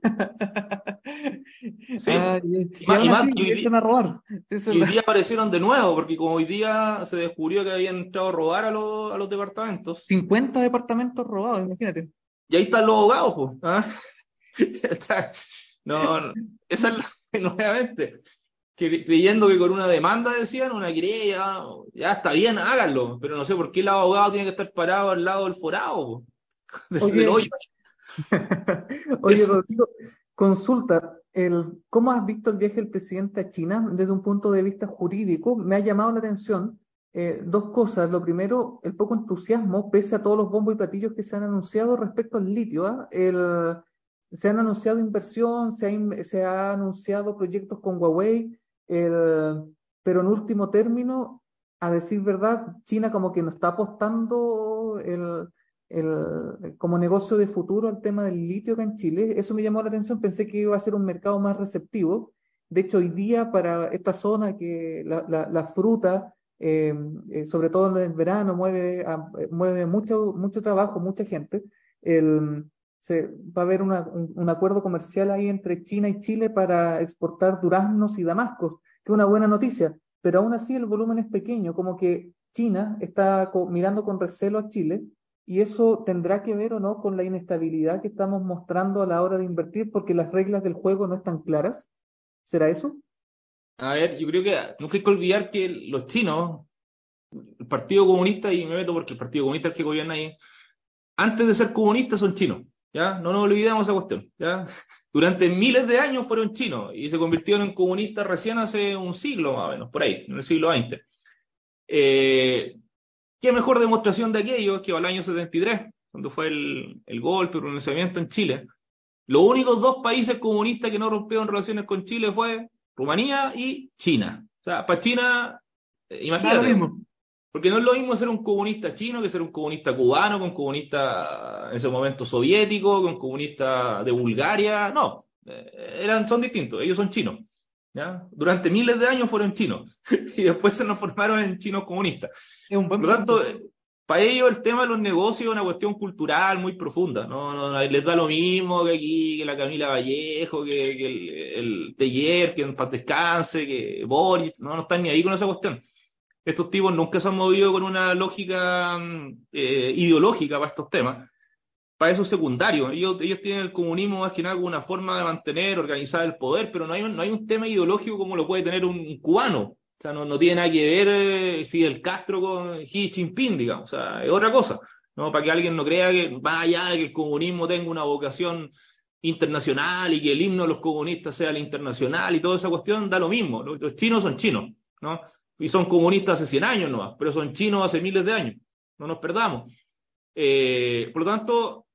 Sí, Ah, pues. y, Y y más, y aún más, así y hoy día, entran a robar. Esa es y hoy día la- aparecieron de nuevo, porque como hoy día se descubrió que habían entrado a robar a los, a los departamentos, cincuenta departamentos robados, imagínate. y ahí están los abogados, pues. ¿Ah? Está- No, no, esa es la, nuevamente, que, creyendo que con una demanda decían, una querella, ya está bien, háganlo, pero no sé por qué el abogado tiene que estar parado al lado del forado, po, del, del Oye, hoyo. oye, Eso. Rodrigo, consulta, el, ¿cómo has visto el viaje del presidente a China desde un punto de vista jurídico? Me ha llamado la atención eh, dos cosas. Lo primero, el poco entusiasmo, pese a todos los bombos y platillos que se han anunciado respecto al litio, ¿ah? El, se han anunciado inversión, se ha, in- se ha anunciado proyectos con Huawei, el, pero en último término, a decir verdad, China como que no está apostando el el, como negocio de futuro al tema del litio acá en Chile. Eso me llamó la atención, pensé que iba a ser un mercado más receptivo. De hecho, hoy día para esta zona que la, la, la fruta eh, eh, sobre todo en el verano, mueve, a- mueve mucho, mucho trabajo, mucha gente. El, se, va a haber una- un, un acuerdo comercial ahí entre China y Chile para exportar duraznos y damascos, que es una buena noticia, pero aún así el volumen es pequeño, como que China está co- mirando con recelo a Chile, y eso tendrá que ver o no con la inestabilidad que estamos mostrando a la hora de invertir, porque las reglas del juego no están claras. ¿Será eso? A ver, yo creo que nunca hay que olvidar que los chinos, el Partido Comunista, y me meto porque el Partido Comunista es el que gobierna ahí, antes de ser comunistas son chinos, ¿ya? No nos olvidemos esa cuestión, ¿ya? Durante miles de años fueron chinos y se convirtieron en comunistas recién hace un siglo más o menos, por ahí, en el siglo veinte. Eh, ¿Qué mejor demostración de aquello que al año setenta y tres, cuando fue el, el golpe, el pronunciamiento en Chile? Los únicos dos países comunistas que no rompieron relaciones con Chile fue Rumanía y China. O sea, para China, eh, Da lo imagínate, mismo. porque no es lo mismo ser un comunista chino que ser un comunista cubano, con comunista en ese momento soviético, con comunista de Bulgaria. No, eh, eran, son distintos, ellos son chinos. ¿Ya? Durante miles de años fueron chinos y después se nos formaron en chinos comunistas. Es un buen Por lo tanto, punto. eh, para ellos el tema de los negocios es una cuestión cultural muy profunda. No, no, no, les da lo mismo que aquí, que la Camila Vallejo, que, que el, el Teller, que en paz descanse, que Boris, no, no están ni ahí con esa cuestión. Estos tipos nunca se han movido con una lógica mm, eh, ideológica para estos temas. Para eso es secundario. Ellos, ellos tienen el comunismo más que nada como una forma de mantener, organizar el poder, pero no hay un, no hay un tema ideológico como lo puede tener un, un cubano. O sea, no, no tiene nada que ver eh, Fidel Castro con Xi Jinping, digamos. O sea, es otra cosa. ¿No? Para que alguien no crea que vaya, que el comunismo tenga una vocación internacional y que el himno de los comunistas sea el internacional y toda esa cuestión, da lo mismo. Los, los chinos son chinos, ¿no? Y son comunistas hace cien años nomás, pero son chinos hace miles de años. No nos perdamos. Eh, por lo tanto,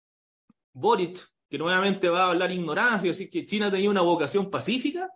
Boric, que nuevamente va a hablar ignorancia y decir que China tenía una vocación pacífica,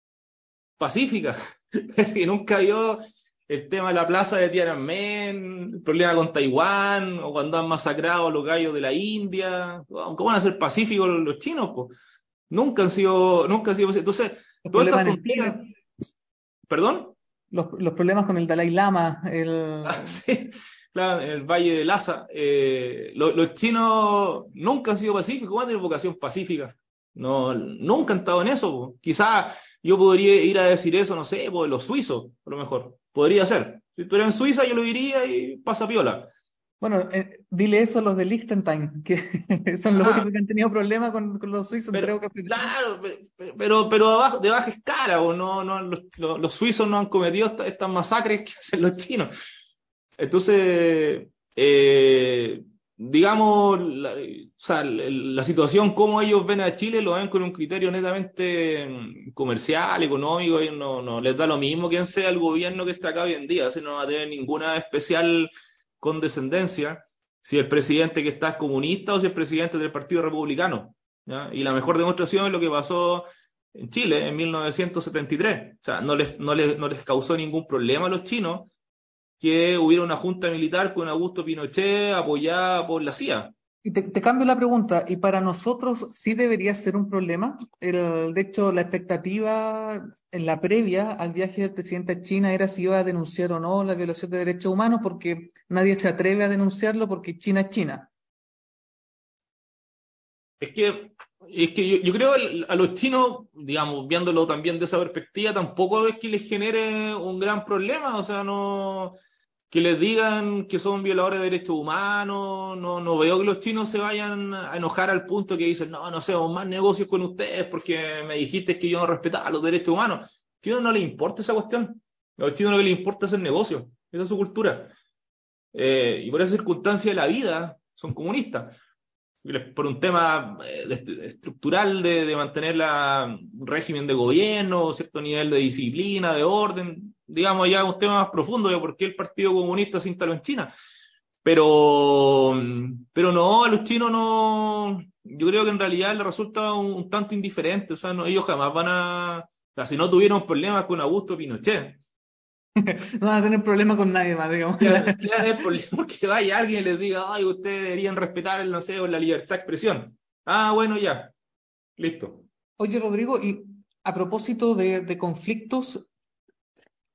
pacífica, que nunca vio el tema de la plaza de Tiananmen, el problema con Taiwán, o cuando han masacrado a los gallos de la India. ¿Cómo van a ser pacíficos los, los chinos? Po? Nunca han sido, nunca han sido pacíficos. Entonces, Los todas problemas estas en el tonterías, Tíbet, ¿perdón? los, los problemas con el Dalai Lama, Ah, el, sí, claro, en el Valle de Lhasa. Eh, lo- los chinos nunca han sido pacíficos, van a tener vocación pacífica. No, nunca han estado en eso. Po. Quizás yo podría ir a decir eso, no sé, por los suizos, a lo mejor. Podría ser. Si estuviera en Suiza, yo lo diría y pasa piola. bueno, eh, dile eso a los de Liechtenstein, que son los Ajá, únicos que han tenido problemas con, con los suizos en tres pero, ocasiones. claro, pe- pe- pero, pero de baja, de baja escala, po. No, no, los, los- los suizos no han cometido esta- estas masacres que hacen los chinos. Entonces, eh, digamos, la, o sea, la, la situación, como ellos ven a Chile, lo ven con un criterio netamente mm, comercial, económico, y no, no les da lo mismo quién sea el gobierno que está acá hoy en día, así no va a tener ninguna especial condescendencia si el presidente que está es comunista o si el presidente del Partido Republicano. ¿Ya? Y la mejor demostración es lo que pasó en Chile en mil novecientos setenta y tres. O sea, no les, no les, no les causó ningún problema a los chinos que hubiera una junta militar con Augusto Pinochet apoyada por la C I A. Y te, te cambio la pregunta, ¿y para nosotros sí debería ser un problema? El, de hecho, la expectativa en la previa al viaje del presidente a China era si iba a denunciar o no la violación de derechos humanos, porque nadie se atreve a denunciarlo porque China es China. Es que, es que yo, yo creo que a los chinos, digamos, viéndolo también de esa perspectiva, tampoco es que les genere un gran problema, o sea, no que les digan que son violadores de derechos humanos, no, no veo que los chinos se vayan a enojar al punto que dicen, no, no hacemos más negocios con ustedes porque me dijiste que yo no respetaba los derechos humanos. A los chinos no les importa esa cuestión, a los chinos lo que les importa es el negocio, esa es su cultura. Eh, y por esa circunstancia de la vida son comunistas. Por un tema eh, de- estructural de, de mantener la, un régimen de gobierno, cierto nivel de disciplina, de orden, digamos ya un tema más profundo de por qué el Partido Comunista se instaló en China. Pero, pero no, a los chinos no, yo creo que en realidad les resulta un, un tanto indiferente, o sea, no, ellos jamás van a, o sea, si no tuvieron problemas con Augusto Pinochet, No van a tener problema con nadie más, digamos. ¿qué, qué es el problema que vaya alguien y les diga, ay, ustedes deberían respetar el, no sé, la libertad de expresión? Ah, bueno, ya, listo. Oye, Rodrigo, y a propósito de, de conflictos,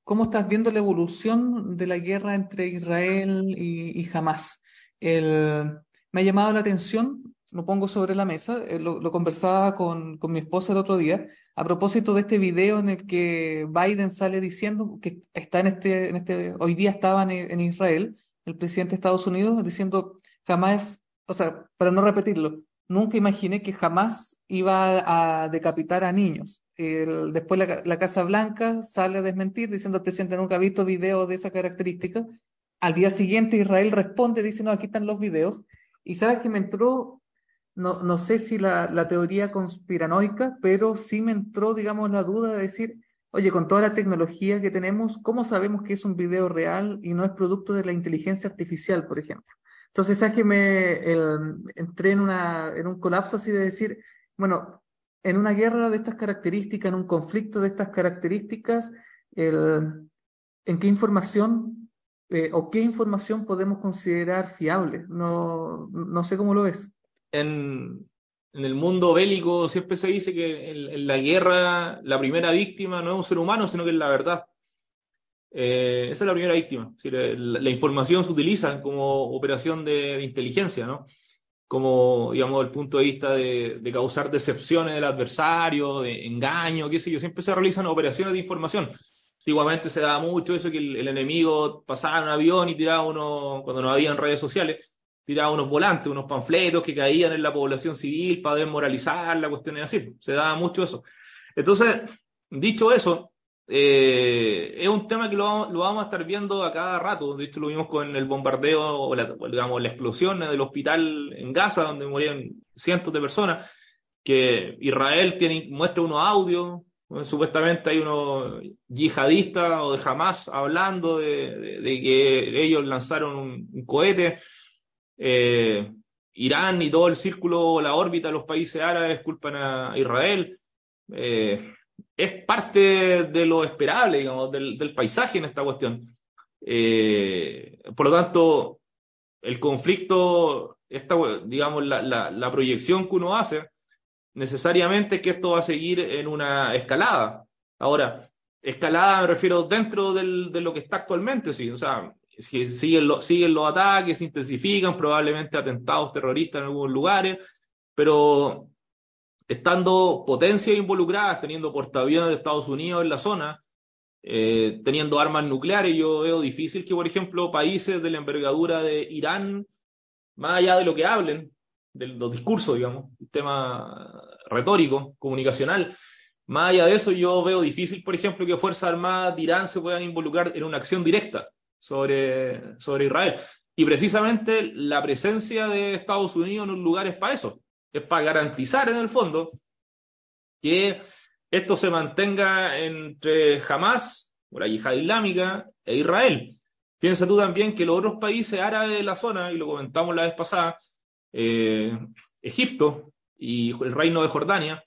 cómo estás viendo la evolución de la guerra entre Israel y, y Hamás. El, me ha llamado la atención, lo pongo sobre la mesa, eh, lo, lo conversaba con, con mi esposa el otro día, a propósito de este video en el que Biden sale diciendo que está en este, en este, hoy día estaba en, en Israel, el presidente de Estados Unidos, diciendo jamás, o sea, para no repetirlo, nunca imaginé que jamás iba a decapitar a niños. El- después la, la Casa Blanca sale a desmentir diciendo el presidente nunca ha visto videos de esa característica. Al día siguiente Israel responde diciendo aquí están los videos. Y sabes que me entró, no, no sé si la, la teoría conspiranoica, pero sí me entró, digamos, la duda de decir, oye, con toda la tecnología que tenemos, ¿cómo sabemos que es un video real y no es producto de la inteligencia artificial, por ejemplo? Entonces, sabes que me el- entré en una, en un colapso así de decir, bueno, en una guerra de estas características, en un conflicto de estas características, el- ¿en qué información eh, o qué información podemos considerar fiable? No, no sé cómo lo ves. En, en el mundo bélico siempre se dice que en, en la guerra la primera víctima no es un ser humano, sino que es la verdad. Eh, esa es la primera víctima. Es decir, la, la información se utiliza como operación de, de inteligencia, ¿no? Como, digamos, el punto de vista de, de causar decepciones del adversario, de engaño, qué sé yo. Siempre se realizan operaciones de información. Antiguamente se daba mucho eso que el, el enemigo pasaba en un avión y tiraba unos, cuando no habían redes sociales, tiraba unos volantes, unos panfletos que caían en la población civil para desmoralizar la cuestión así. Se daba mucho eso. Entonces, dicho eso, eh, es un tema que lo vamos, lo vamos a estar viendo a cada rato. De hecho, lo vimos con el bombardeo o la, digamos, la explosión del hospital en Gaza, donde murieron cientos de personas, que Israel tiene, muestra unos audios. Bueno, supuestamente hay unos yihadistas o de Hamas hablando de, de, de que ellos lanzaron un, un cohete. Eh, Irán y todo el círculo, la órbita de los países árabes culpan a Israel. Eh, es parte de lo esperable, digamos, del, del paisaje en esta cuestión. Eh, por lo tanto, el conflicto, esta, digamos, la, la, la proyección que uno hace, necesariamente es que esto va a seguir en una escalada. Ahora, escalada me refiero dentro del, de lo que está actualmente, sí. O sea, es que siguen, lo, siguen los ataques, se intensifican, probablemente atentados terroristas en algunos lugares, pero estando potencias involucradas, teniendo portaaviones de Estados Unidos en la zona, eh, teniendo armas nucleares, yo veo difícil que, por ejemplo, países de la envergadura de Irán, más allá de lo que hablen, de los discursos, digamos, el tema retórico, comunicacional, más allá de eso, yo veo difícil, por ejemplo, que Fuerzas Armadas de Irán se puedan involucrar en una acción directa sobre, sobre Israel. Y precisamente la presencia de Estados Unidos en un lugar es para eso, es para garantizar en el fondo que esto se mantenga entre Hamas, o la Yihad Islámica, e Israel. Piensa tú también que los otros países árabes de la zona, y lo comentamos la vez pasada, eh, Egipto y el Reino de Jordania,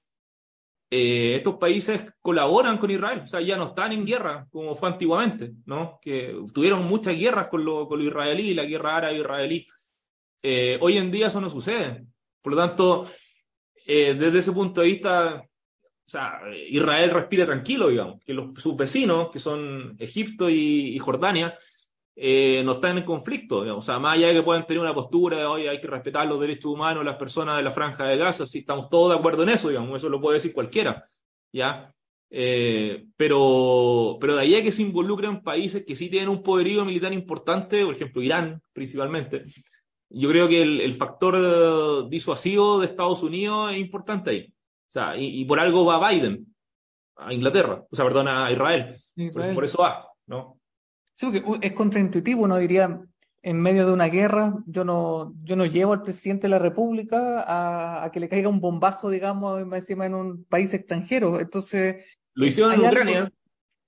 eh, estos países colaboran con Israel, o sea, ya no están en guerra como fue antiguamente, ¿no? Que tuvieron muchas guerras con lo, con lo israelí, la guerra árabe-israelí. Eh, hoy en día eso no sucede. Por lo tanto, eh, desde ese punto de vista, o sea, Israel respira tranquilo, digamos, que los, sus vecinos, que son Egipto y, y Jordania, eh, no están en conflicto, digamos. O sea, más allá de que puedan tener una postura de hoy hay que respetar los derechos humanos de las personas de la Franja de Gaza, si estamos todos de acuerdo en eso, digamos, eso lo puede decir cualquiera, ¿ya? Eh, pero, pero de ahí a que se involucren países que sí tienen un poderío militar importante, por ejemplo, Irán principalmente, yo creo que el, el factor eh, disuasivo de Estados Unidos es importante ahí. O sea, y, y por algo va Biden a Inglaterra, o sea, perdón, a Israel. Por eso, por Israel. eso va, ¿no? Sí, porque u- es contraintuitivo, uno diría, en medio de una guerra, yo no, yo no llevo al presidente de la República a, a que le caiga un bombazo, digamos, más encima en un país extranjero. Entonces, Lo eh, hicieron en hay algo, Ucrania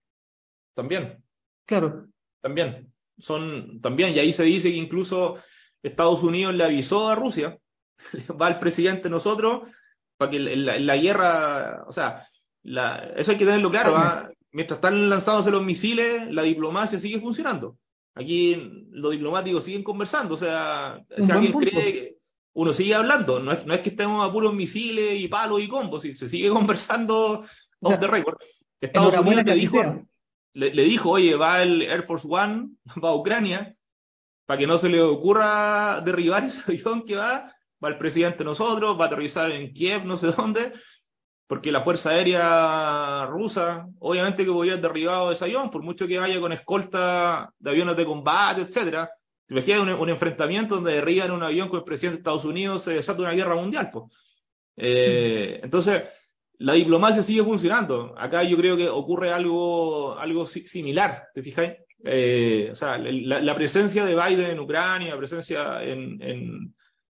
también, claro, también. Son, también, y ahí se dice que incluso Estados Unidos le avisó a Rusia, va el presidente nosotros, para que la, la guerra, o sea, la, eso hay que tenerlo claro, calme. ¿ah? Mientras están lanzándose los misiles, la diplomacia sigue funcionando. Aquí los diplomáticos siguen conversando, o sea, Un si buen alguien punto. cree que uno sigue hablando, no es, no es que estemos a puros misiles y palos y combos, si se sigue conversando O off the sea, record. Estados Unidos enhorabuena que le así dijo, sea. le, le dijo, oye, va el Air Force One, va a Ucrania, para que no se le ocurra derribar ese avión que va, va el presidente nosotros, va a aterrizar en Kiev, no sé dónde, porque la Fuerza Aérea rusa, obviamente que podría haber derribado ese avión, por mucho que vaya con escolta de aviones de combate, etcétera. Te imaginas un, un enfrentamiento donde derriban un avión con el presidente de Estados Unidos, se desata una guerra mundial, pues. Eh, entonces, la diplomacia sigue funcionando. Acá yo creo que ocurre algo, algo similar, ¿te fijáis? Eh, o sea, la, la presencia de Biden en Ucrania, la presencia en, en,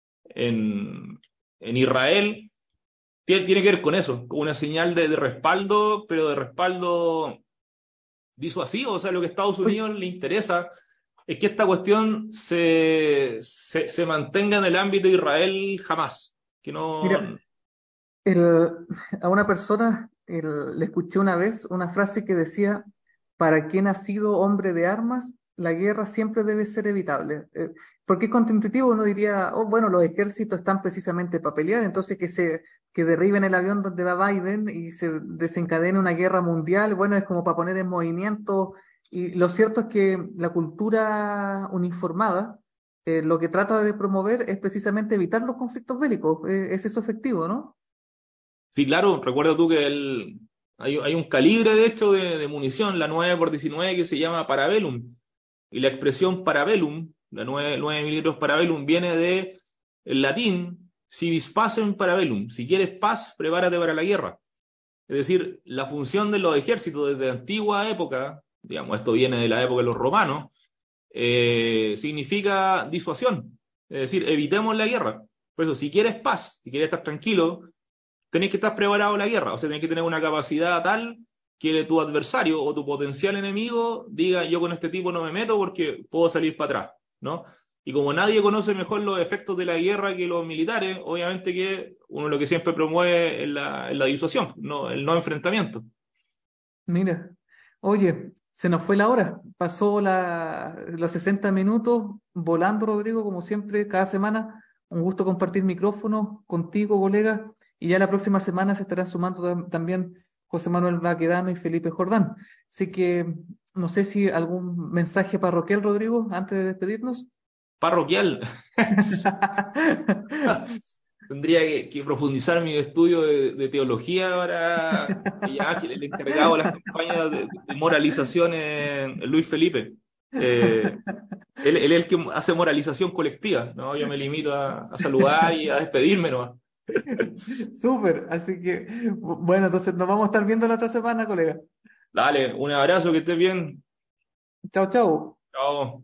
en, en Israel, tiene, tiene que ver con eso, con una señal de, de respaldo, pero de respaldo disuasivo. O sea, lo que a Estados Unidos le interesa es que esta cuestión se, se, se mantenga en el ámbito de Israel jamás. Que no... Mira, el, a una persona el, le escuché una vez una frase que decía: para quien ha sido hombre de armas, la guerra siempre debe ser evitable. Eh, porque es contraintuitivo, uno diría, oh, bueno, los ejércitos están precisamente para pelear, entonces que se que derriben el avión donde va Biden y se desencadene una guerra mundial, bueno, es como para poner en movimiento. Y lo cierto es que la cultura uniformada eh, lo que trata de promover es precisamente evitar los conflictos bélicos. Eh, es eso efectivo, ¿no? Sí, claro, recuerda tú que el, hay, hay un calibre, de hecho, de, de munición, la nueve por diecinueve, que se llama Parabellum. Y la expresión Parabellum, la nueve, nueve milímetros Parabellum, viene de el latín si vis pacem Parabellum. Si quieres paz, prepárate para la guerra. Es decir, la función de los ejércitos desde antigua época, digamos, esto viene de la época de los romanos, eh, significa disuasión. Es decir, evitemos la guerra. Por eso, si quieres paz, si quieres estar tranquilo, tenés que estar preparado a la guerra. O sea, tenés que tener una capacidad tal que tu adversario o tu potencial enemigo diga, yo con este tipo no me meto porque puedo salir para atrás, ¿no? Y como nadie conoce mejor los efectos de la guerra que los militares, obviamente que uno lo que siempre promueve es la, es la disuasión, no, el no enfrentamiento. Mira, oye, se nos fue la hora, pasó la, los sesenta minutos volando, Rodrigo, como siempre, cada semana. Un gusto compartir micrófonos contigo, colega, y ya la próxima semana se estarán sumando tam- también José Manuel Baquedano y Felipe Jordán. Así que no sé si algún mensaje parroquial, Rodrigo, antes de despedirnos. Parroquial. Tendría que, que profundizar mi estudio de, de teología para que ya que el encargado de las campañas de, de moralización es Luis Felipe. Eh, él, él es el que hace moralización colectiva, ¿no? Yo me limito a, a saludar y a despedirme nomás. Súper, así que bueno, entonces nos vamos a estar viendo la otra semana, colega. Dale, un abrazo, que estés bien. Chao, chao. Chao.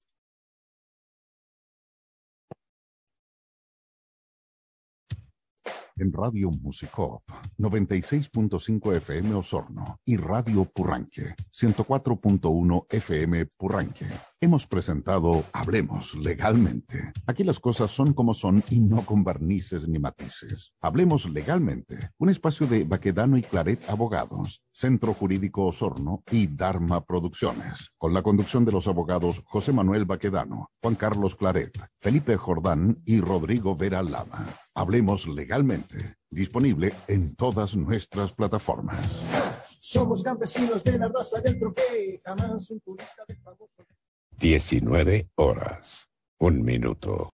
En Radio Musicop, noventa y seis punto cinco F M Osorno y Radio Purranque, ciento cuatro punto uno F M Purranque, hemos presentado Hablemos Legalmente. Aquí las cosas son como son y no con barnices ni matices. Hablemos Legalmente, un espacio de Baquedano y Claret Abogados, Centro Jurídico Osorno y Dharma Producciones, con la conducción de los abogados José Manuel Baquedano, Juan Carlos Claret, Felipe Jordán y Rodrigo Vera Lama. Hablemos Legalmente, disponible en todas nuestras plataformas. Somos campesinos de la raza del troqué, jamás un turista de famoso. diecinueve horas, un minuto.